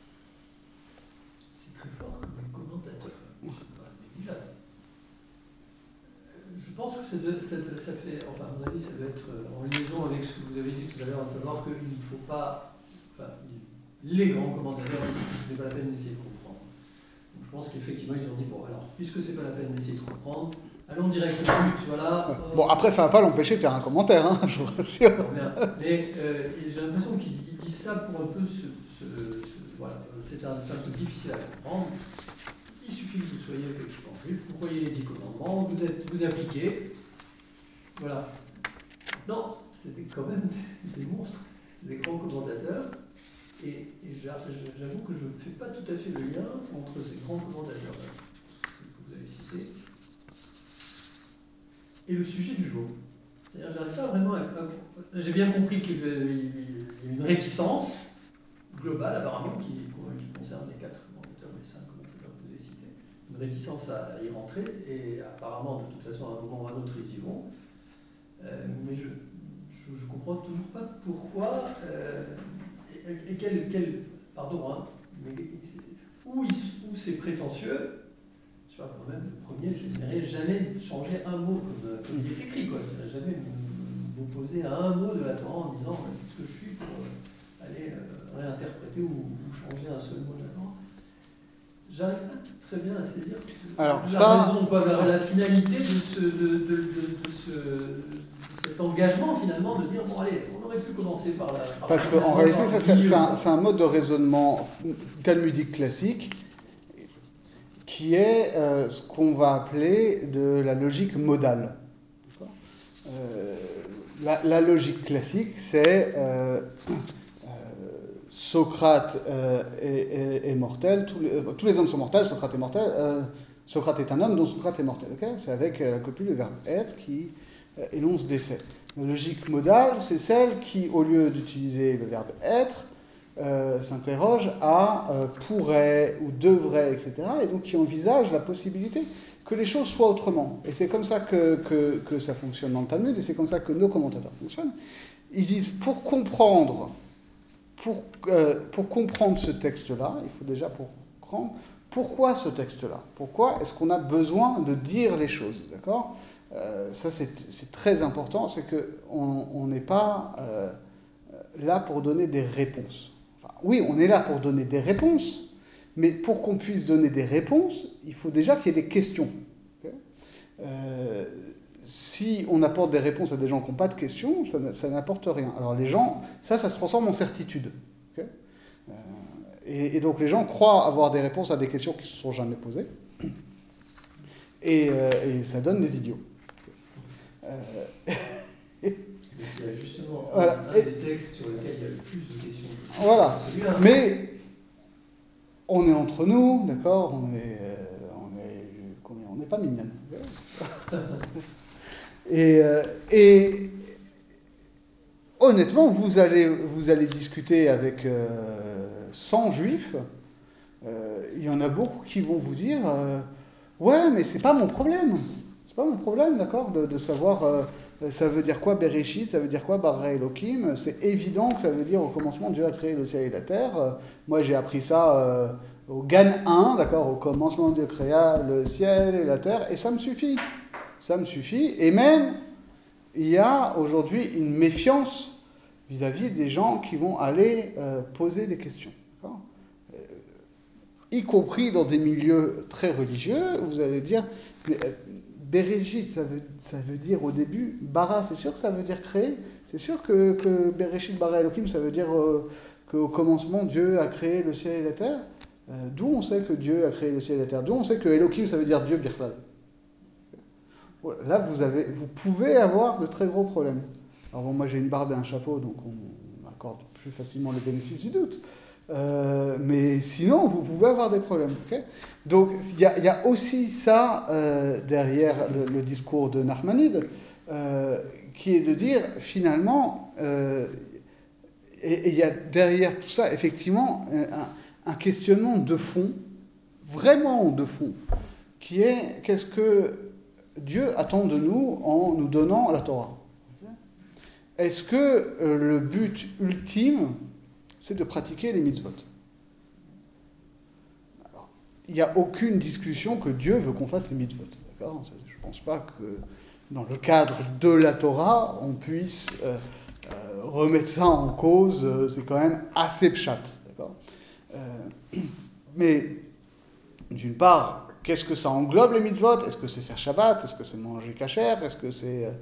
Je pense que ça, doit, ça, ça fait, enfin à mon avis, ça doit être en liaison avec ce que vous avez dit tout à l'heure, à savoir qu'il ne faut pas, enfin, les grands commentateurs disent que ce n'est pas la peine d'essayer de comprendre. Donc je pense qu'effectivement ils ont dit, bon alors, puisque ce n'est pas la peine d'essayer de comprendre, allons directement au but, voilà. Euh, bon, après ça ne va pas l'empêcher de faire un commentaire, hein, je vous rassure. Mais euh, j'ai l'impression qu'ils disent ça pour un peu se, ce, ce, voilà, c'est un, c'est un truc difficile à comprendre. Il suffit que vous soyez effectivement juif, vous croyez les dix commandements, vous, êtes, vous appliquez. Voilà. Non, c'était quand même des, des monstres, c'est des grands commentateurs. Et, et j'avoue que je ne fais pas tout à fait le lien entre ces grands commentateurs que vous avez cités et le sujet du jour. C'est-à-dire, j'arrive pas vraiment à. à j'ai bien compris qu'il y a une réticence globale, apparemment, qui, qui concerne les quatre commentateurs, les cinq commentateurs que vous avez cités. Une réticence à y rentrer, et apparemment, de toute façon, à un moment ou à un autre, ils y vont. Euh, mais je ne comprends toujours pas pourquoi. Euh, et, et quel, quel. Pardon, hein, mais où, il, où c'est prétentieux. Je sais pas, moi-même, le premier, je n'irais jamais changer un mot comme, comme il est écrit, quoi. Je n'irais jamais m'opposer à un mot de la Torah en disant qu'est-ce que je suis pour euh, aller euh, réinterpréter ou, ou changer un seul mot de la Torah. J'arrive pas très bien à saisir Alors, la ça... raison, quoi, la, la finalité de, ce, de, de, de, de, ce, de cet engagement, finalement, de dire bon, allez, on aurait pu commencer par la. Par Parce qu'en réalité, ça, c'est, c'est, un, c'est un mode de raisonnement talmudique classique qui est euh, ce qu'on va appeler de la logique modale. Euh, la, la logique classique, c'est euh, euh, Socrate euh, est, est, est mortel, tous les, euh, tous les hommes sont mortels, Socrate est mortel, euh, Socrate est un homme, donc Socrate est mortel. Okay, c'est avec euh, la copule, le verbe être qui euh, énonce des faits. La logique modale, c'est celle qui, au lieu d'utiliser le verbe être, Euh, s'interroge à euh, pourrait ou devrait, et cetera, et donc qui envisage la possibilité que les choses soient autrement. Et c'est comme ça que, que, que ça fonctionne dans le Talmud, et c'est comme ça que nos commentateurs fonctionnent. Ils disent, pour comprendre, pour, euh, pour comprendre ce texte-là, il faut déjà pour comprendre pourquoi ce texte-là, pourquoi est-ce qu'on a besoin de dire les choses, d'accord ? euh, Ça, c'est, c'est très important, c'est qu'on n'est pas euh, là pour donner des réponses. Oui, on est là pour donner des réponses, mais pour qu'on puisse donner des réponses, il faut déjà qu'il y ait des questions. Okay euh, si on apporte des réponses à des gens qui n'ont pas de questions, ça, ça n'apporte rien. Alors les gens, ça, ça se transforme en certitude. Okay euh, et, et donc les gens croient avoir des réponses à des questions qui ne se sont jamais posées, et, euh, et ça donne des idiots. Euh, C'est justement voilà. un, un des textes sur lesquels il y a le plus de questions. Voilà. Mais on est entre nous, d'accord, on est, euh, on est, combien, on n'est pas mignonne. et, euh, et honnêtement, vous allez, vous allez discuter avec euh, cent juifs, euh, il y en a beaucoup qui vont vous dire euh, ouais, mais c'est pas mon problème. C'est pas mon problème, d'accord, de, de savoir euh, ça veut dire quoi Bereshit, ça veut dire quoi Bara Elohim. C'est évident que ça veut dire au commencement Dieu a créé le ciel et la terre. Euh, moi j'ai appris ça euh, au Gan un, d'accord, au commencement Dieu créa le ciel et la terre, et ça me suffit. Ça me suffit. Et même, il y a aujourd'hui une méfiance vis-à-vis des gens qui vont aller euh, poser des questions. D'accord, euh, y compris dans des milieux très religieux, vous allez dire, mais, Bereshit, ça veut, ça veut dire au début, bara, c'est sûr que ça veut dire créer, c'est sûr que, que Bereshit, bara Elohim, ça veut dire euh, qu'au commencement, Dieu a créé le ciel et la terre. Euh, d'où on sait que Dieu a créé le ciel et la terre? D'où on sait que Elohim, ça veut dire Dieu, Birklal. Voilà, là, vous, avez, vous pouvez avoir de très gros problèmes. Alors bon, moi j'ai une barbe et un chapeau, donc on accorde plus facilement le bénéfice du doute. Euh, mais sinon, vous pouvez avoir des problèmes. Okay, donc, il y, y a aussi ça euh, derrière le, le discours de Nachmanide, euh, qui est de dire, finalement, euh, et il y a derrière tout ça, effectivement, un, un questionnement de fond, vraiment de fond, qui est, qu'est-ce que Dieu attend de nous en nous donnant la Torah? Est-ce que euh, le but ultime, c'est de pratiquer les mitzvot? Alors, il n'y a aucune discussion que Dieu veut qu'on fasse les mitzvot. D'accord ? Je ne pense pas que dans le cadre de la Torah, on puisse euh, euh, remettre ça en cause. Euh, c'est quand même assez pshat. D'accord ? euh, mais, d'une part, qu'est-ce que ça englobe les mitzvot? Est-ce que c'est faire Shabbat? Est-ce que c'est manger kasher? Est-ce que c'est... Euh,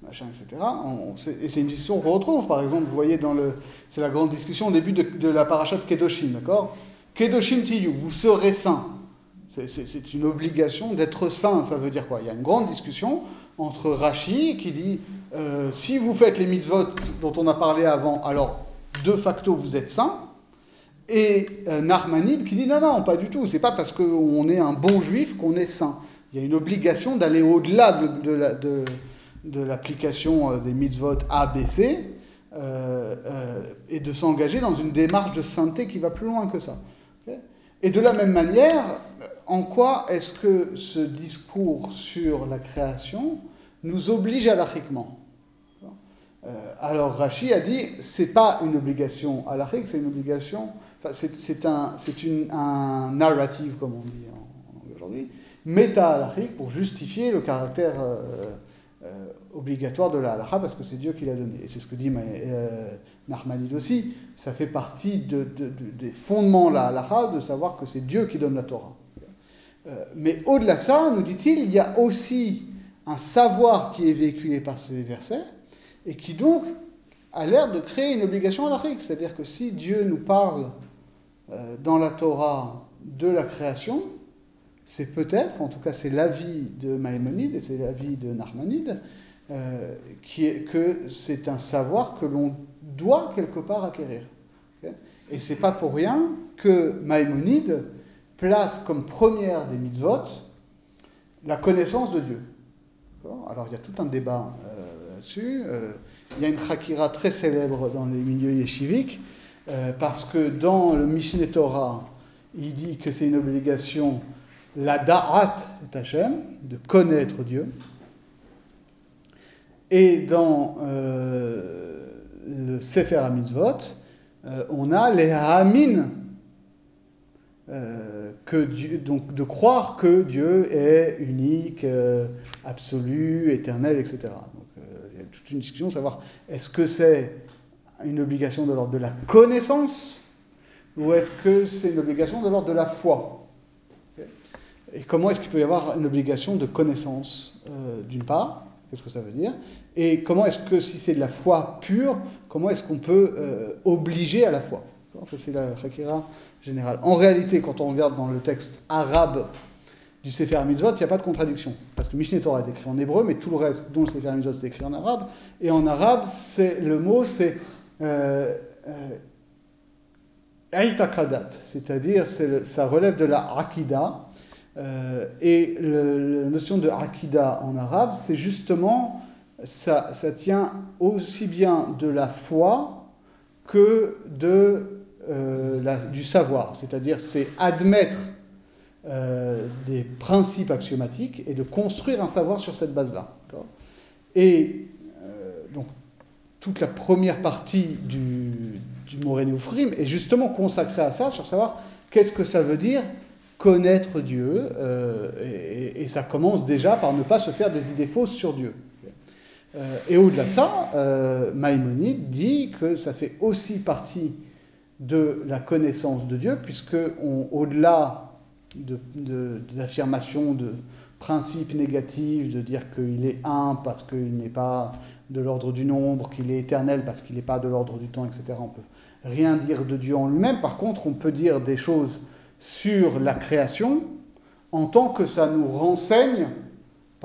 machin, et cetera. On, c'est, et c'est une discussion qu'on retrouve, par exemple, vous voyez, dans le, c'est la grande discussion au début de, de la paracha de Kedoshim, d'accord? Kedoshim tiyu, vous serez saints. C'est, c'est, c'est une obligation d'être saint, ça veut dire quoi? Il y a une grande discussion entre Rashi qui dit euh, si vous faites les mitzvot dont on a parlé avant, alors de facto vous êtes saint, et euh, Narmanide qui dit non, non, pas du tout, c'est pas parce qu'on est un bon juif qu'on est saint. Il y a une obligation d'aller au-delà de, de, la, de, de l'application des mitzvot A, B, C euh, euh, et de s'engager dans une démarche de sainteté qui va plus loin que ça. Okay? Et de la même manière, en quoi est-ce que ce discours sur la création nous oblige halachiquement? euh, Alors Rashi a dit, c'est pas une obligation halachique, c'est une obligation, enfin c'est, c'est, un, c'est une, un narrative, comme on dit en, en anglais aujourd'hui, méta-halachique, pour justifier le caractère euh, euh, obligatoire de la halakha, parce que c'est Dieu qui l'a donné. Et c'est ce que dit euh, Narmanide aussi, ça fait partie de, de, de, des fondements de la halakha, de savoir que c'est Dieu qui donne la Torah. Euh, mais au-delà de ça, nous dit-il, il y a aussi un savoir qui est véhiculé par ces versets, et qui donc a l'air de créer une obligation halachique. C'est-à-dire que si Dieu nous parle euh, dans la Torah de la création, c'est peut-être, en tout cas c'est l'avis de Maïmonide et c'est l'avis de Narmanide, euh, qui est que c'est un savoir que l'on doit quelque part acquérir. Okay? Et c'est pas pour rien que Maïmonide place comme première des mitzvot la connaissance de Dieu. D'accord? Alors il y a tout un débat euh, là-dessus. Euh, il y a une chakira très célèbre dans les milieux yeshiviques, euh, parce que dans le Mishneh Torah, il dit que c'est une obligation la da'at et Hashem, de connaître Dieu. Et dans euh, le Sefer HaMitzvot, euh, on a les Ha'amin, euh, que Dieu, donc de croire que Dieu est unique, euh, absolu, éternel, et cetera. Donc euh, il y a toute une discussion, savoir est-ce que c'est une obligation de l'ordre de la connaissance ou est-ce que c'est une obligation de l'ordre de la foi? Et comment est-ce qu'il peut y avoir une obligation de connaissance, euh, d'une part? Qu'est-ce que ça veut dire? Et comment est-ce que, si c'est de la foi pure, comment est-ce qu'on peut euh, obliger à la foi? Ça, c'est la chakira générale. En réalité, quand on regarde dans le texte arabe du Sefer HaMitzvot, il n'y a pas de contradiction. Parce que Mishneh Torah est écrit en hébreu, mais tout le reste, dont le Sefer HaMitzvot, c'est écrit en arabe. Et en arabe, c'est, le mot, c'est euh, euh, Aïtakadat, c'est-à-dire c'est le, ça relève de la Akida. Euh, et le, la notion de Akida en arabe, c'est justement, ça, ça tient aussi bien de la foi que de, euh, la, du savoir. C'est-à-dire, c'est admettre euh, des principes axiomatiques et de construire un savoir sur cette base-là. D'accord ? Et euh, donc, toute la première partie du, du Moreh Neufrim est justement consacrée à ça, sur savoir qu'est-ce que ça veut dire connaître Dieu, euh, et, et ça commence déjà par ne pas se faire des idées fausses sur Dieu. Euh, et au-delà de ça, euh, Maïmonide dit que ça fait aussi partie de la connaissance de Dieu, puisque on, au-delà de, de, de l'affirmation de principes négatifs, de dire qu'il est un parce qu'il n'est pas de l'ordre du nombre, qu'il est éternel parce qu'il n'est pas de l'ordre du temps, et cetera, on peut rien dire de Dieu en lui-même. Par contre, on peut dire des choses sur la création, en tant que ça nous renseigne